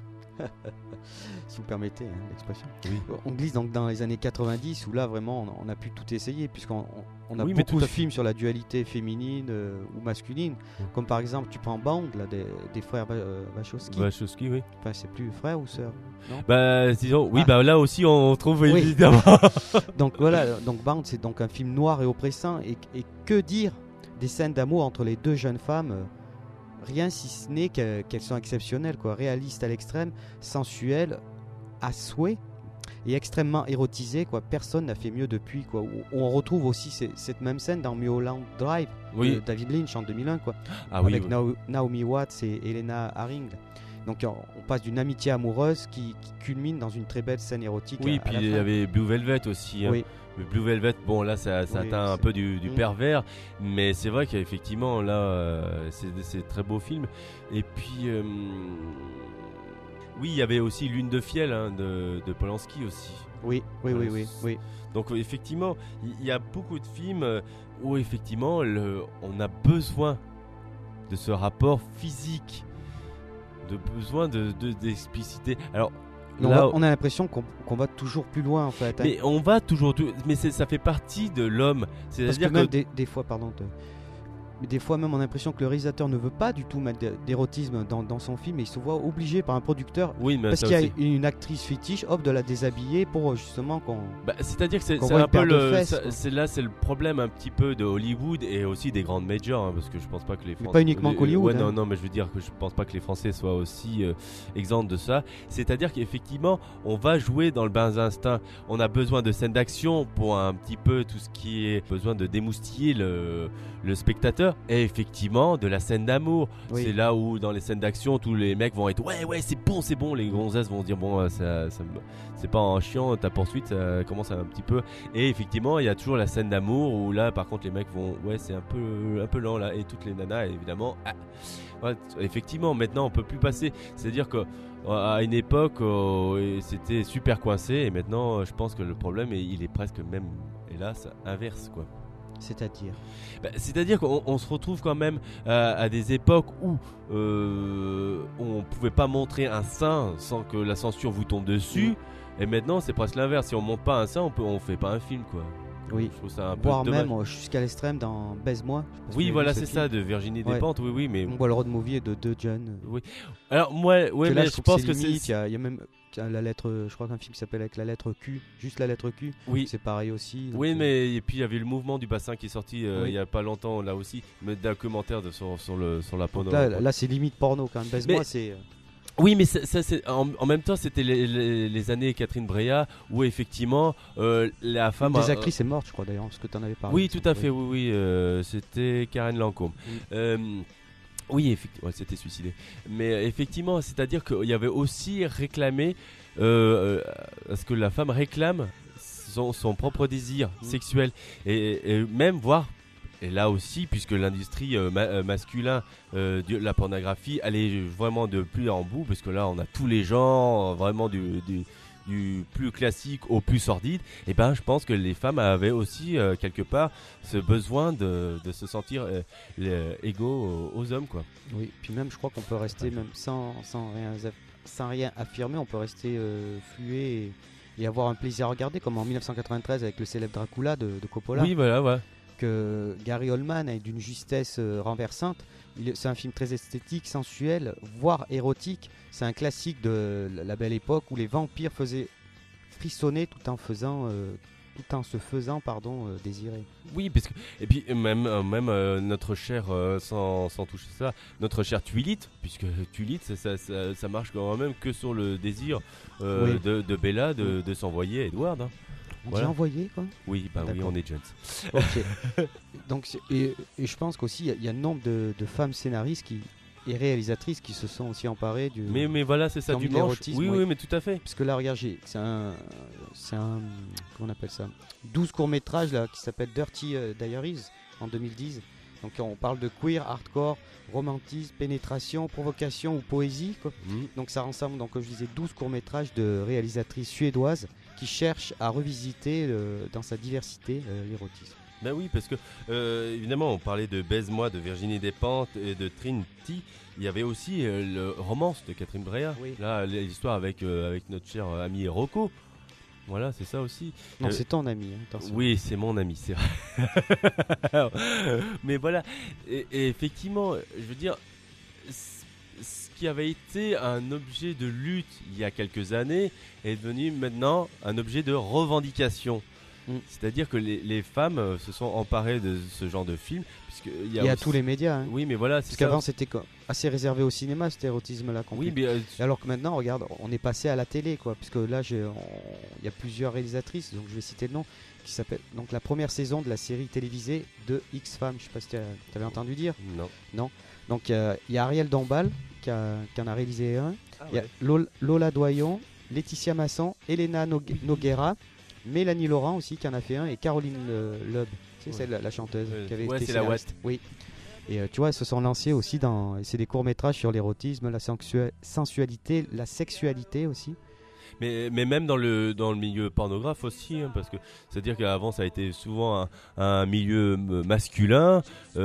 Si vous permettez l'expression. Oui. On glisse donc dans les années 90 où là vraiment on a pu tout essayer, puisqu'on a beaucoup de films sur la dualité féminine ou masculine, comme par exemple tu prends Bond là, des frères Wachowski. Wachowski, oui. Enfin, c'est plus frère ou sœur, non? Disons, oui, là aussi on trouve évidemment. Donc voilà, donc Bond c'est donc un film noir et oppressant, et que dire des scènes d'amour entre les deux jeunes femmes, rien si ce n'est qu'elles sont exceptionnelles, quoi, réalistes à l'extrême, sensuelles à souhait et extrêmement érotisées, quoi. Personne n'a fait mieux depuis, quoi. On retrouve aussi cette même scène dans Mulholland Drive de David Lynch en 2001, quoi. Avec Naomi Watts et Elena Haring. Donc on passe d'une amitié amoureuse qui culmine dans une très belle scène érotique. Oui, puis il y avait Blue Velvet aussi. Hein. Le Blue Velvet, bon là ça atteint un peu du pervers, mais c'est vrai qu'effectivement là c'est très beau film. Et puis oui, il y avait aussi Lune de Fiel de Polanski aussi. Oui. Donc effectivement, il y a beaucoup de films où effectivement on a besoin de ce rapport physique, de besoin d'expliciter. Alors là, on a l'impression qu'on va toujours plus loin en fait. Mais on va toujours, mais ça fait partie de l'homme. C'est-à-dire que même des fois, pardon. Mais des fois même on a l'impression que le réalisateur ne veut pas du tout mettre d'érotisme dans son film, et il se voit obligé par un producteur, parce qu'il y a une actrice fétiche, de la déshabiller pour justement qu'on... c'est-à-dire que c'est un peu c'est le problème un petit peu de Hollywood et aussi des grandes majors, hein, parce que je pense pas que les Français... Mais pas uniquement Hollywood. Non, mais je veux dire que je pense pas que les Français soient aussi exempts de ça. C'est-à-dire qu'effectivement on va jouer dans le bas instinct, on a besoin de scènes d'action pour un petit peu tout ce qui est besoin de démoustiller le spectateur. réalisateur, et effectivement de la scène d'amour. Oui. C'est là où dans les scènes d'action, tous les mecs vont être ouais c'est bon. Les gonzesses vont dire bon c'est pas en chiant ta poursuite, ça commence un petit peu. Et effectivement il y a toujours la scène d'amour où là par contre les mecs vont c'est un peu lent là, et toutes les nanas évidemment. Effectivement maintenant on peut plus passer. C'est-à-dire que à une époque c'était super coincé, et maintenant je pense que le problème il est presque même hélas inverse quoi. C'est-à-dire qu'on se retrouve quand même à des époques où on pouvait pas montrer un sein sans que la censure vous tombe dessus, et maintenant c'est presque l'inverse. Si on montre pas un sein, on fait pas un film quoi. Oui, je trouve ça un peu voire dommage. même jusqu'à l'extrême dans Baise-moi. Oui, voilà, c'est ça, de Virginie Despentes. Oui, mais on voit le road movie de deux jeunes. Oui. Alors moi, mais là, je pense que limite, il y a même la lettre. Je crois qu'un film qui s'appelle avec la lettre Q, juste la lettre Q. Oui. C'est pareil aussi. Oui, mais et puis il y avait le mouvement du bassin qui est sorti il y a pas longtemps là aussi, mais documentaire sur la porno. Là, c'est limite porno quand même. Baise-moi, c'est. Oui, mais ça, en même temps, c'était les années Catherine Breillat où effectivement la femme. Une des actrices est morte, je crois d'ailleurs, parce que tu en avais parlé. Oui, tout à fait. Oui, c'était Karen Lancôme. Oui, effectivement, elle s'était suicidée. Mais effectivement, c'est-à-dire qu'il y avait aussi réclamé à ce que la femme réclame son propre désir sexuel, et même voir. Et là aussi, puisque l'industrie masculin de la pornographie allait vraiment de plus en bout, parce que là on a tous les genres, vraiment du plus classique au plus sordide, et ben je pense que les femmes avaient aussi quelque part ce besoin de se sentir égaux aux hommes quoi. Oui, puis même je crois qu'on peut rester même sans rien affirmer, on peut rester flué et avoir un plaisir à regarder, comme en 1993 avec le célèbre Dracula de Coppola. Oui, voilà, ouais. Que Gary Oldman est d'une justesse renversante. C'est un film très esthétique, sensuel, voire érotique. C'est un classique de la belle époque où les vampires faisaient frissonner tout en se faisant désirer. Oui, parce que et puis même notre cher sans toucher ça, notre cher Twilight, puisque Twilight ça marche quand même que sur le désir de Bella de s'envoyer à Edward. Hein. On dit envoyé quoi. Oui, oui, on est jeunes. Ok. Donc et je pense qu'aussi il y a nombre de femmes scénaristes et réalisatrices qui se sont aussi emparées du. Mais voilà, c'est ça, du manche. Oui, mais tout à fait. Parce que là, regarde, c'est un comment on appelle ça, 12 courts-métrages là qui s'appelle Dirty Diaries en 2010. Donc on parle de queer, hardcore, romantisme, pénétration, provocation ou poésie quoi. Donc ça rassemble, donc comme je disais, 12 courts-métrages de réalisatrices suédoises qui cherchent à revisiter dans sa diversité l'érotisme. Ben oui, parce que évidemment on parlait de Baise-moi de Virginie Despentes et de Trinity. Il y avait aussi le romance de Catherine Breillat. Oui. Là, l'histoire avec notre cher ami Rocco. Voilà, c'est ça aussi. Non, c'est ton ami, hein, attention. Oui, c'est mon ami, c'est vrai. Mais voilà, et effectivement, je veux dire, ce qui avait été un objet de lutte il y a quelques années est devenu maintenant un objet de revendication. C'est-à-dire que les femmes se sont emparées de ce genre de film, puisqu'il y a aussi tous les médias. Hein. Oui, mais voilà, parce qu'avant c'était assez réservé au cinéma, cet érotisme-là. Oui, mais alors que maintenant, regarde, on est passé à la télé, quoi. Puisque là, il y a plusieurs réalisatrices, donc je vais citer le nom, qui s'appelle donc la première saison de la série télévisée de X-Femmes. Je sais pas si tu avais entendu dire. Non. Donc il y a Ariel Dombal qui en a réalisé un. Il y a Lola Doyon, Laetitia Masson, Elena Noguera. Mélanie Laurent aussi qui en a fait un, et Caroline Loeb, c'est celle la chanteuse qui avait été scénariste. Oui. Et tu vois, elles se sont lancées aussi c'est des courts-métrages sur l'érotisme, la sensualité, la sexualité aussi. Mais même dans le milieu pornographe aussi, hein, parce que c'est-à-dire qu'avant ça a été souvent un milieu masculin,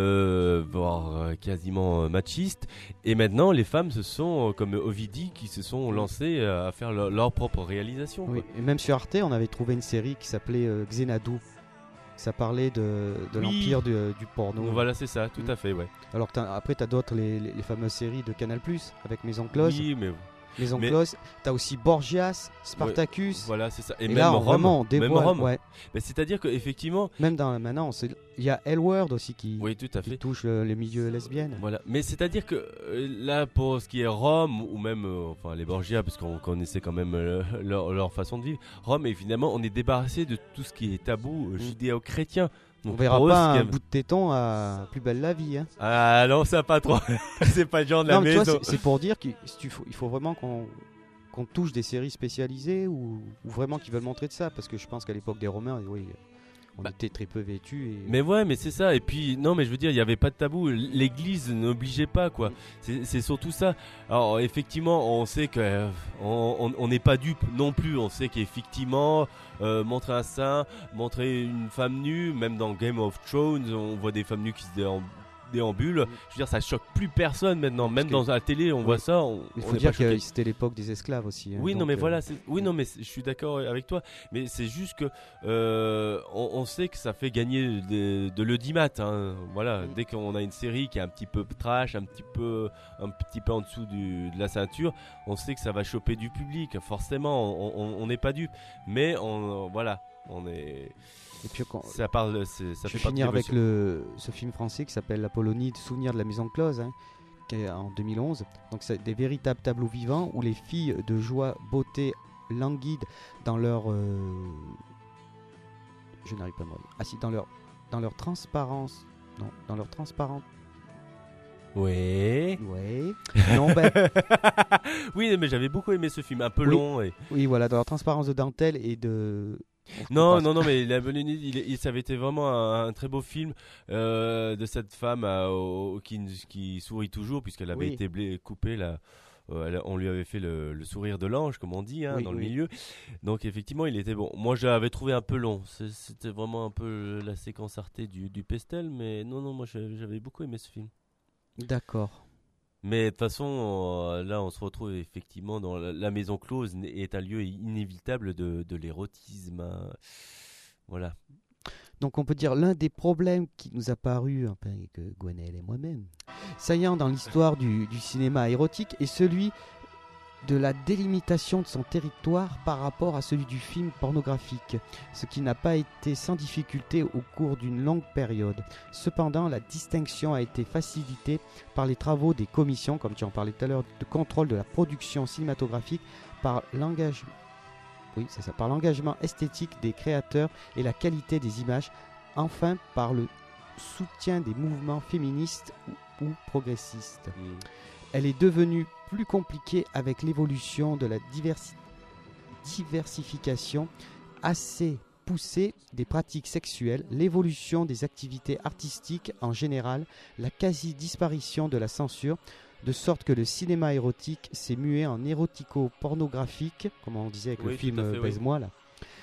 voire quasiment machiste, et maintenant les femmes se sont, comme Ovidie, qui se sont lancées à faire leur propre réalisation. Oui, et même sur Arte, on avait trouvé une série qui s'appelait Xenadu. Ça parlait de l'empire du porno. Voilà, c'est ça, tout à fait, ouais. Alors que après, tu as d'autres, les fameuses séries de Canal+, avec Maison Close. Oui, mais... Maison Close, t'as aussi Borgias, Spartacus. Ouais, voilà, c'est ça. Et même là, Rome, on dévoile. Même Rome. Ouais. Mais c'est-à-dire qu'effectivement. Même maintenant, il y a L-Word aussi qui touche les milieux lesbiennes. Voilà. Mais c'est-à-dire que là, pour ce qui est Rome, ou même les Borgias, parce qu'on connaissait quand même leur façon de vivre, Rome, évidemment, on est débarrassé de tout ce qui est tabou judéo-chrétien. On verra pour eux, pas ce un qui est- bout de téton à Plus belle la vie. Hein. Ah non, ça pas trop. C'est pas le genre de la Non, mais tu maison. vois, c'est pour dire qu'il faut vraiment qu'on touche des séries spécialisées ou vraiment qu'ils veulent montrer de ça. Parce que je pense qu'à l'époque des Romains, oui, on était très peu vêtus. Et... Mais ouais, mais c'est ça. Et puis, non, mais je veux dire, il n'y avait pas de tabou. L'église n'obligeait pas, quoi. C'est surtout ça. Alors, effectivement, on sait que on n'est pas dupe non plus. On sait qu'effectivement, montrer un sein, montrer une femme nue, même dans Game of Thrones, on voit des femmes nues qui se déambulent. Je veux dire, ça choque plus personne maintenant. Même dans la télé, on voit ça. Il on faut n'est dire pas choqué. que c'était l'époque des esclaves aussi. Hein, Oui, non, donc, mais voilà. Oui, non, mais je suis d'accord avec toi. Mais c'est juste que on sait que ça fait gagner de l'audimat. Hein. Voilà. Dès qu'on a une série qui est un petit peu trash, un petit peu en dessous de la ceinture, on sait que ça va choper du public. Forcément, on n'est pas dupe. Mais voilà, on est. Et puis, ça parle. Ça je fait vais finir avec l'émotion. ce film français qui s'appelle L'Apollonie, Souvenir de la Maison Close, hein, qui est en 2011. Donc c'est des véritables tableaux vivants où les filles de joie, beauté, languides dans leur... Je n'arrive pas à me redire. Ah si, dans leur transparence. Non, dans leur transparence. Ouais. Ouais. Non, ben... Oui, mais j'avais beaucoup aimé ce film, un peu Oui. long. Et... Oui, voilà, dans leur transparence de dentelle et de... Non, mais La Apollonie, ça avait été vraiment un très beau film de cette femme qui sourit toujours, puisqu'elle avait Oui. été coupée là. On lui avait fait le sourire de l'ange, comme on dit, dans le milieu. Donc effectivement, il était bon. Moi, je l'avais trouvé un peu long. C'était vraiment un peu la séquence artée du Pestel, mais non, moi j'avais beaucoup aimé ce film. D'accord. Mais de toute façon, là, on se retrouve effectivement dans la maison close est un lieu inévitable de l'érotisme. Hein. Voilà. Donc on peut dire l'un des problèmes qui nous a paru, enfin, que Gwenaël et moi-même, saillant dans l'histoire du cinéma érotique est celui de la délimitation de son territoire par rapport à celui du film pornographique, ce qui n'a pas été sans difficulté au cours d'une longue période. Cependant, la distinction a été facilitée par les travaux des commissions, comme tu en parlais tout à l'heure, de contrôle de la production cinématographique par l'engagement. Oui, c'est ça, par l'engagement esthétique des créateurs et la qualité des images, enfin par le soutien des mouvements féministes ou progressistes. Elle est devenue plus compliquée avec l'évolution de la diversification assez poussée des pratiques sexuelles, l'évolution des activités artistiques en général, la quasi-disparition de la censure, de sorte que le cinéma érotique s'est mué en érotico-pornographique, comme on disait avec le film Baise-moi là,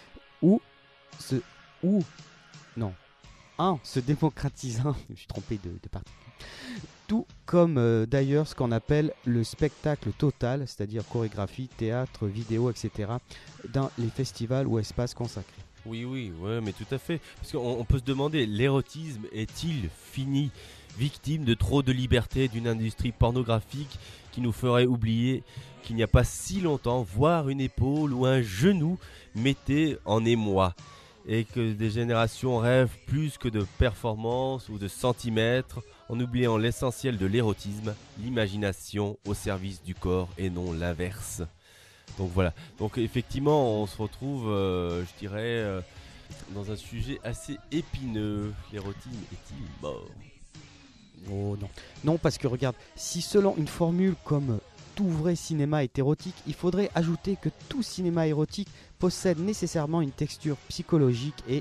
en se démocratisant, je me suis trompé de partie, tout comme d'ailleurs ce qu'on appelle le spectacle total, c'est-à-dire chorégraphie, théâtre, vidéo, etc., dans les festivals ou espaces consacrés. Oui, ouais, mais tout à fait. Parce qu'on peut se demander, l'érotisme est-il fini, victime de trop de liberté d'une industrie pornographique qui nous ferait oublier qu'il n'y a pas si longtemps, voir une épaule ou un genou mettait en émoi, et que des générations rêvent plus que de performances ou de centimètres, en oubliant l'essentiel de l'érotisme, l'imagination au service du corps et non l'inverse. Donc voilà, donc effectivement on se retrouve, je dirais, dans un sujet assez épineux. L'érotisme est-il mort ? Oh non. Non, parce que regarde, si selon une formule comme tout vrai cinéma est érotique, il faudrait ajouter que tout cinéma érotique possède nécessairement une texture psychologique et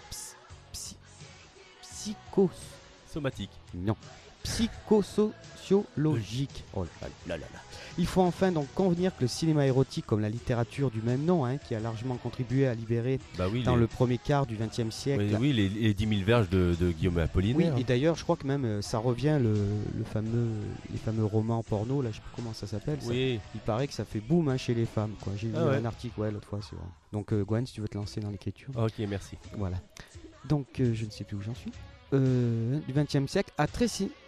somatique. Non. Psychosociologique. Oh là là. Il faut enfin donc convenir que le cinéma érotique, comme la littérature du même nom, qui a largement contribué à libérer le premier quart du XXe siècle. Oui, les 10 000 verges de Guillaume Apollinaire. Oui, et d'ailleurs, je crois que même ça revient les fameux romans porno, là, je sais plus comment ça s'appelle. Oui. Il paraît que ça fait boom l'chez les femmes, quoi. J'ai lu un article l'autre fois sur. Donc Gwen, si tu veux te lancer dans l'écriture. Ok, merci. Voilà. Donc je ne sais plus où j'en suis. Du XXe siècle a très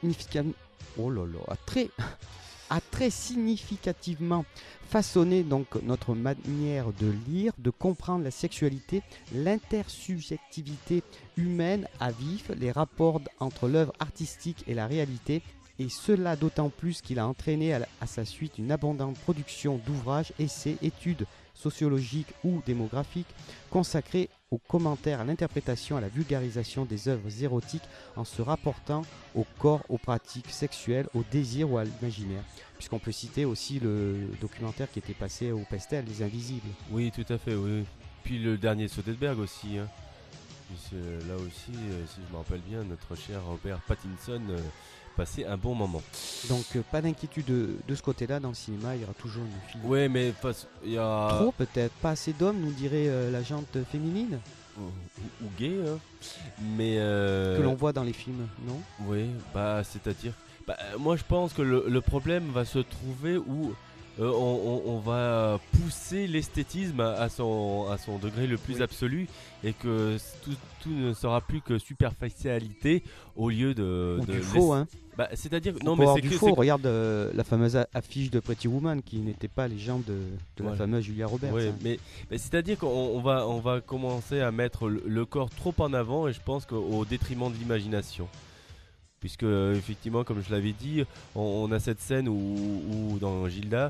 significativement façonné donc notre manière de lire, de comprendre la sexualité, l'intersubjectivité humaine à vif, les rapports entre l'œuvre artistique et la réalité, et cela d'autant plus qu'il a entraîné à sa suite une abondante production d'ouvrages, essais, études sociologiques ou démographiques consacrés aux commentaires, à l'interprétation, à la vulgarisation des œuvres érotiques en se rapportant au corps, aux pratiques sexuelles, au désir ou à l'imaginaire. Puisqu'on peut citer aussi le documentaire qui était passé au Pestel, Les Invisibles. Oui, tout à fait, oui. Puis le dernier Soderbergh aussi. Hein. Là aussi, si je me rappelle bien, notre cher Robert Pattinson passait un bon moment. Donc pas d'inquiétude de ce côté-là, dans le cinéma, il y aura toujours une fille. Ouais, mais il y a... Trop peut-être, pas assez d'hommes, nous dirait la gente féminine. Ou gay, hein. Mais... Que l'on voit dans les films, non? Oui, c'est-à-dire... moi je pense que le problème va se trouver où on va pousser l'esthétisme à son degré le plus absolu et que tout ne sera plus que superficialité au lieu de du faux, hein. C'est-à-dire non, mais c'est du faux. Regarde la fameuse affiche de Pretty Woman qui n'était pas les jambes de la fameuse Julia Roberts. Ouais, hein. mais c'est-à-dire qu'on va commencer à mettre le corps trop en avant et je pense qu'au détriment de l'imagination. Puisque effectivement, comme je l'avais dit, on a cette scène où dans Gilda,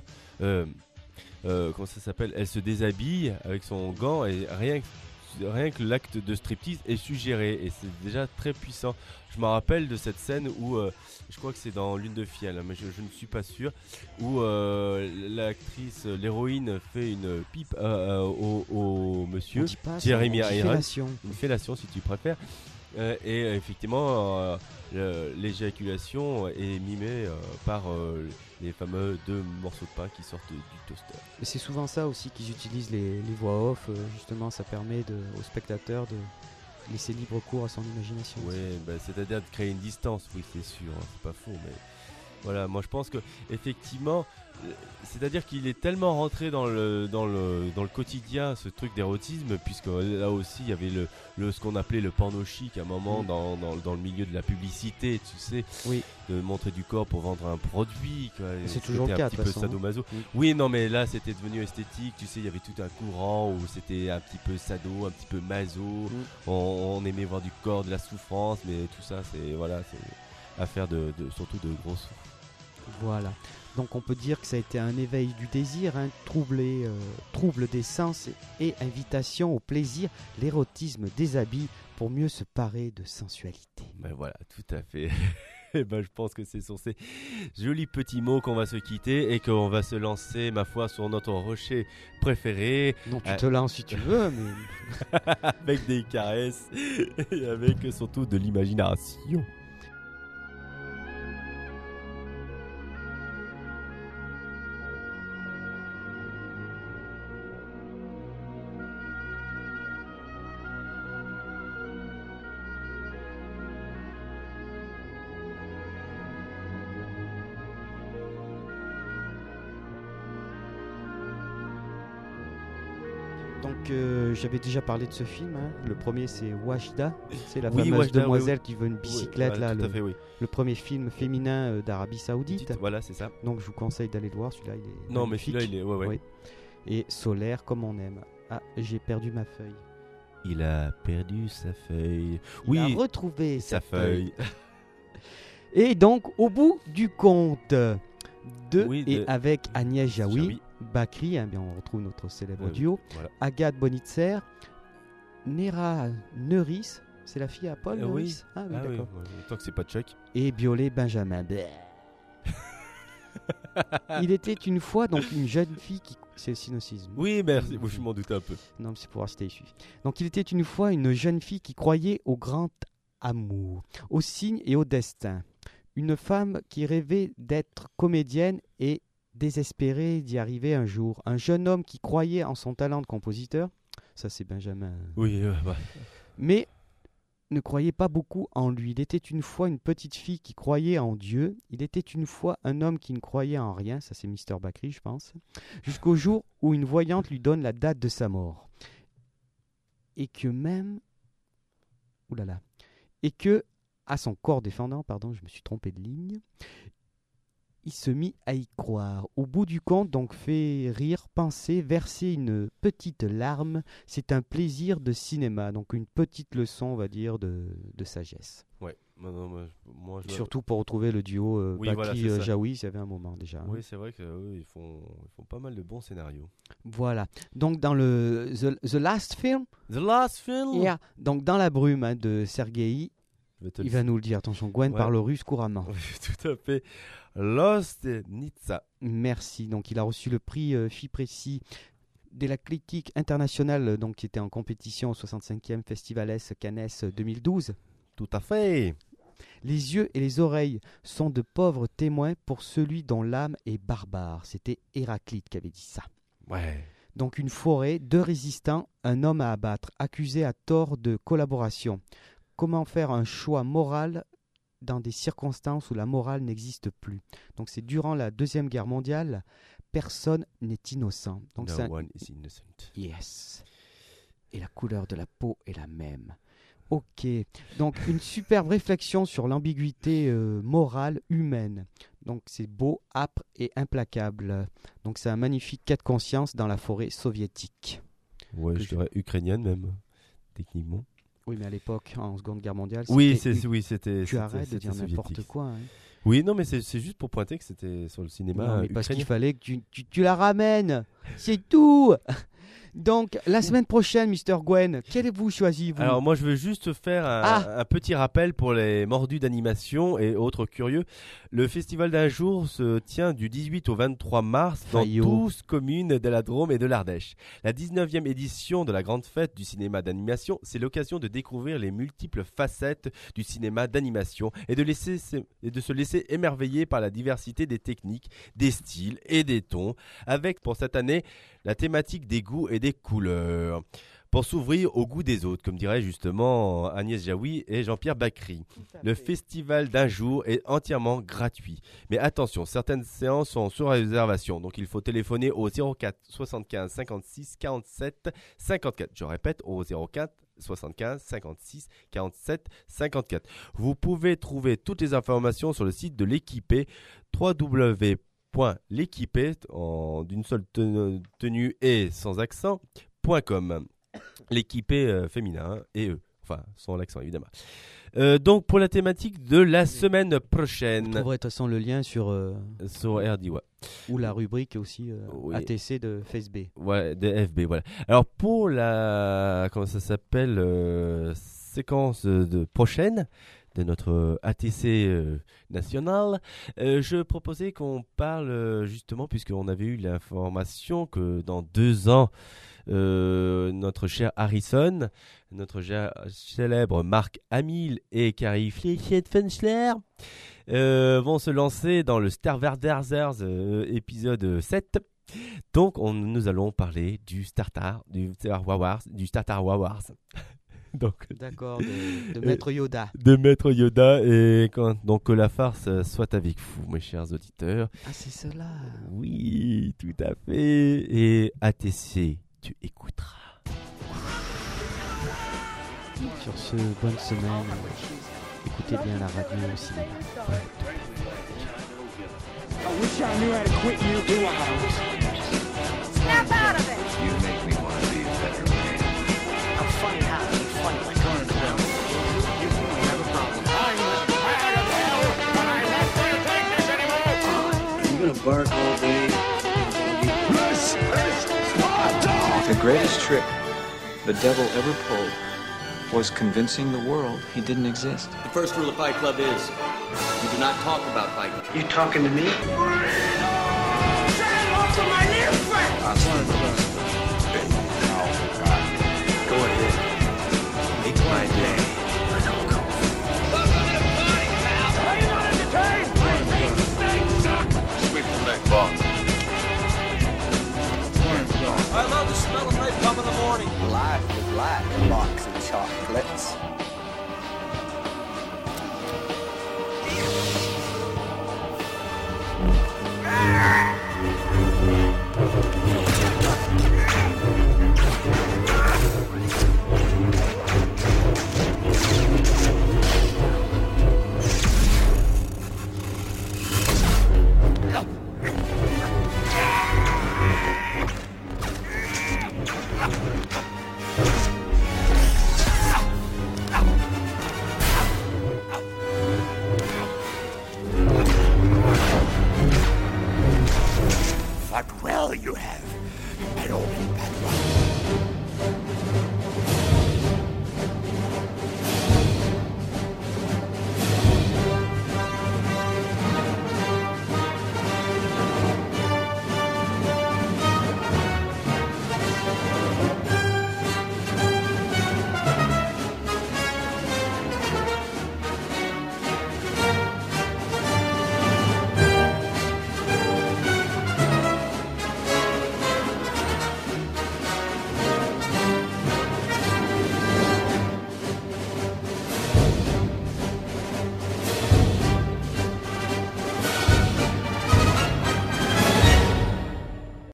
comment ça s'appelle, elle se déshabille avec son gant et rien que l'acte de striptease est suggéré et c'est déjà très puissant. Je me rappelle de cette scène où, je crois que c'est dans Lune de Fiel, mais je ne suis pas sûr, où l'actrice, l'héroïne fait une pipe au monsieur Jeremy Irons, une fellation si tu préfères. Et effectivement, l'éjaculation est mimée par les fameux 2 morceaux de pain qui sortent du toaster. Et c'est souvent ça aussi qu'ils utilisent les voix off, justement ça permet au spectateur de laisser libre cours à son imagination. Oui, c'est-à-dire de créer une distance, oui c'est sûr, hein, c'est pas faux, mais voilà, moi je pense que effectivement, c'est-à-dire qu'il est tellement rentré dans le quotidien, ce truc d'érotisme, puisque là aussi il y avait ce qu'on appelait le porno chic à un moment dans le milieu de la publicité, tu sais, de montrer du corps pour vendre un produit, quoi. C'est toujours le cas, un petit peu sadomaso. Oui, non, mais là c'était devenu esthétique, tu sais, il y avait tout un courant où c'était un petit peu sado, un petit peu maso, on aimait voir du corps, de la souffrance, mais tout ça c'est affaire surtout de grosses. Voilà. Donc on peut dire que ça a été un éveil du désir, hein, trouble des sens et invitation au plaisir, l'érotisme des habits pour mieux se parer de sensualité. Voilà, tout à fait. Je pense que c'est sur ces jolis petits mots qu'on va se quitter et qu'on va se lancer, ma foi, sur notre rocher préféré. Non, tu te lances si tu veux, mais... avec des caresses et avec surtout de l'imagination. Donc j'avais déjà parlé de ce film, hein. Le premier c'est Wajda, c'est la fameuse demoiselle qui veut une bicyclette, voilà, le premier film féminin d'Arabie Saoudite. Voilà, c'est ça. Donc je vous conseille d'aller le voir, celui-là il est non magnifique. Mais celui-là il est... Oui. Et Solaire comme on aime. Ah, j'ai perdu ma feuille. Il a perdu sa feuille. Il a retrouvé sa feuille. Et donc au bout du compte avec Agnès Jaoui, Bakri, hein, bien on retrouve notre célèbre duo, voilà. Agathe Bonitzer, Nera Neuris, c'est la fille à Paul Neuris. Ah oui, d'accord. Oui. Tant que c'est pas Chuck. Et Biolay Benjamin. Il était une fois donc une jeune fille qui... C'est le cynocisme. Oui, merci, je m'en doutais un peu. Non, mais c'est pour voir si t'es suivi. Donc il était une fois une jeune fille qui croyait au grand amour, aux signes et au destin. Une femme qui rêvait d'être comédienne et désespérée d'y arriver un jour. Un jeune homme qui croyait en son talent de compositeur. Ça, c'est Benjamin. Oui, mais ne croyait pas beaucoup en lui. Il était une fois une petite fille qui croyait en Dieu. Il était une fois un homme qui ne croyait en rien. Ça, c'est Mr. Bakri, je pense. Jusqu'au jour où une voyante lui donne la date de sa mort. Et que même... Oulala. Et que... à son corps défendant, je me suis trompé de ligne, il se mit à y croire. Au bout du compte, donc fait rire, penser, verser une petite larme, c'est un plaisir de cinéma, donc une petite leçon, on va dire, de sagesse. Ouais. Moi, Surtout pour retrouver le duo Oui, voilà, Baki c'est ça. Jaoui, il y avait un moment déjà. Oui, c'est vrai qu'ils font pas mal de bons scénarios. Voilà. Donc dans le The Last Film. The Last Film. Yeah. Donc dans la brume de Sergei. Il va nous le dire. Attention, Gwen parle russe couramment. Oui, tout à fait. Lost Nitsa. Merci. Donc il a reçu le prix FIPRECI de la critique internationale, donc qui était en compétition au 65e Festivales Cannes 2012. Tout à fait. Les yeux et les oreilles sont de pauvres témoins pour celui dont l'âme est barbare. C'était Héraclite qui avait dit ça. Ouais. Donc une forêt, 2 résistants, un homme à abattre, accusé à tort de collaboration. Comment faire un choix moral dans des circonstances où la morale n'existe plus? Donc c'est durant la Deuxième Guerre mondiale, personne n'est innocent. Donc No one is innocent. Yes. Et la couleur de la peau est la même. Ok. Donc une superbe réflexion sur l'ambiguïté morale humaine. Donc c'est beau, âpre et implacable. Donc c'est un magnifique cas de conscience dans la forêt soviétique. Ouais, je dirais ukrainienne même, techniquement. Oui, mais à l'époque, en Seconde Guerre mondiale, c'était. Tu arrêtes de dire n'importe quoi. Hein. Oui, non, mais c'est juste pour pointer que c'était sur le cinéma. Non, mais parce qu'il fallait que tu la ramènes. C'est tout. Donc, la semaine prochaine, Mr. Gwen, quel avez-vous choisi, vous? Alors, moi, je veux juste faire un petit rappel pour les mordus d'animation et autres curieux. Le festival d'un jour se tient du 18 au 23 mars dans 12 communes de la Drôme et de l'Ardèche. La 19e édition de la grande fête du cinéma d'animation, c'est l'occasion de découvrir les multiples facettes du cinéma d'animation et de se laisser émerveiller par la diversité des techniques, des styles et des tons, avec pour cette année la thématique des goûts et des couleurs, pour s'ouvrir au goût des autres, comme dirait justement Agnès Jaoui et Jean-Pierre Bacry. Le festival d'un jour est entièrement gratuit. Mais attention, certaines séances sont sur réservation, donc il faut téléphoner au 04 75 56 47 54. Je répète, au 04 75 56 47 54. Vous pouvez trouver toutes les informations sur le site de l'Équipé, www.l'équipé d'une seule tenue et sans accent.com. L'équipé féminin et eux, enfin sans l'accent évidemment. Donc pour la thématique de la semaine prochaine. Vous trouverez de toute façon le lien sur RD, ouais. Ou la rubrique aussi ATC de FSB. Ouais, de FB, voilà. Alors pour la comment ça s'appelle séquence de prochaine de notre ATC national, je proposais qu'on parle justement, puisqu'on avait eu l'information que dans 2 ans, notre cher Harrison, notre célèbre Mark Hamill et Carrie Fisher vont se lancer dans le Star Wars épisode 7. Donc nous allons parler du Star Wars. D'accord, de Maître Yoda. De Maître Yoda, et donc que la farce soit avec vous, mes chers auditeurs. Ah, c'est cela. Oui, tout à fait. Et ATC, tu écouteras. Sur ce, bonne semaine. Écoutez bien la radio au cinéma. I wish I knew how to quit you too. Snap out of it! You make me want to be a better man. I'm funny how to be funny like Gordon Bell. You have a problem. I'm tired of hell, but I'm not going to take this anymore! You gonna bark all day? This is Sparta! The greatest trick the devil ever pulled was convincing the world he didn't exist. The first rule of Fight Club is, you do not talk about Fight Club. You talking to me?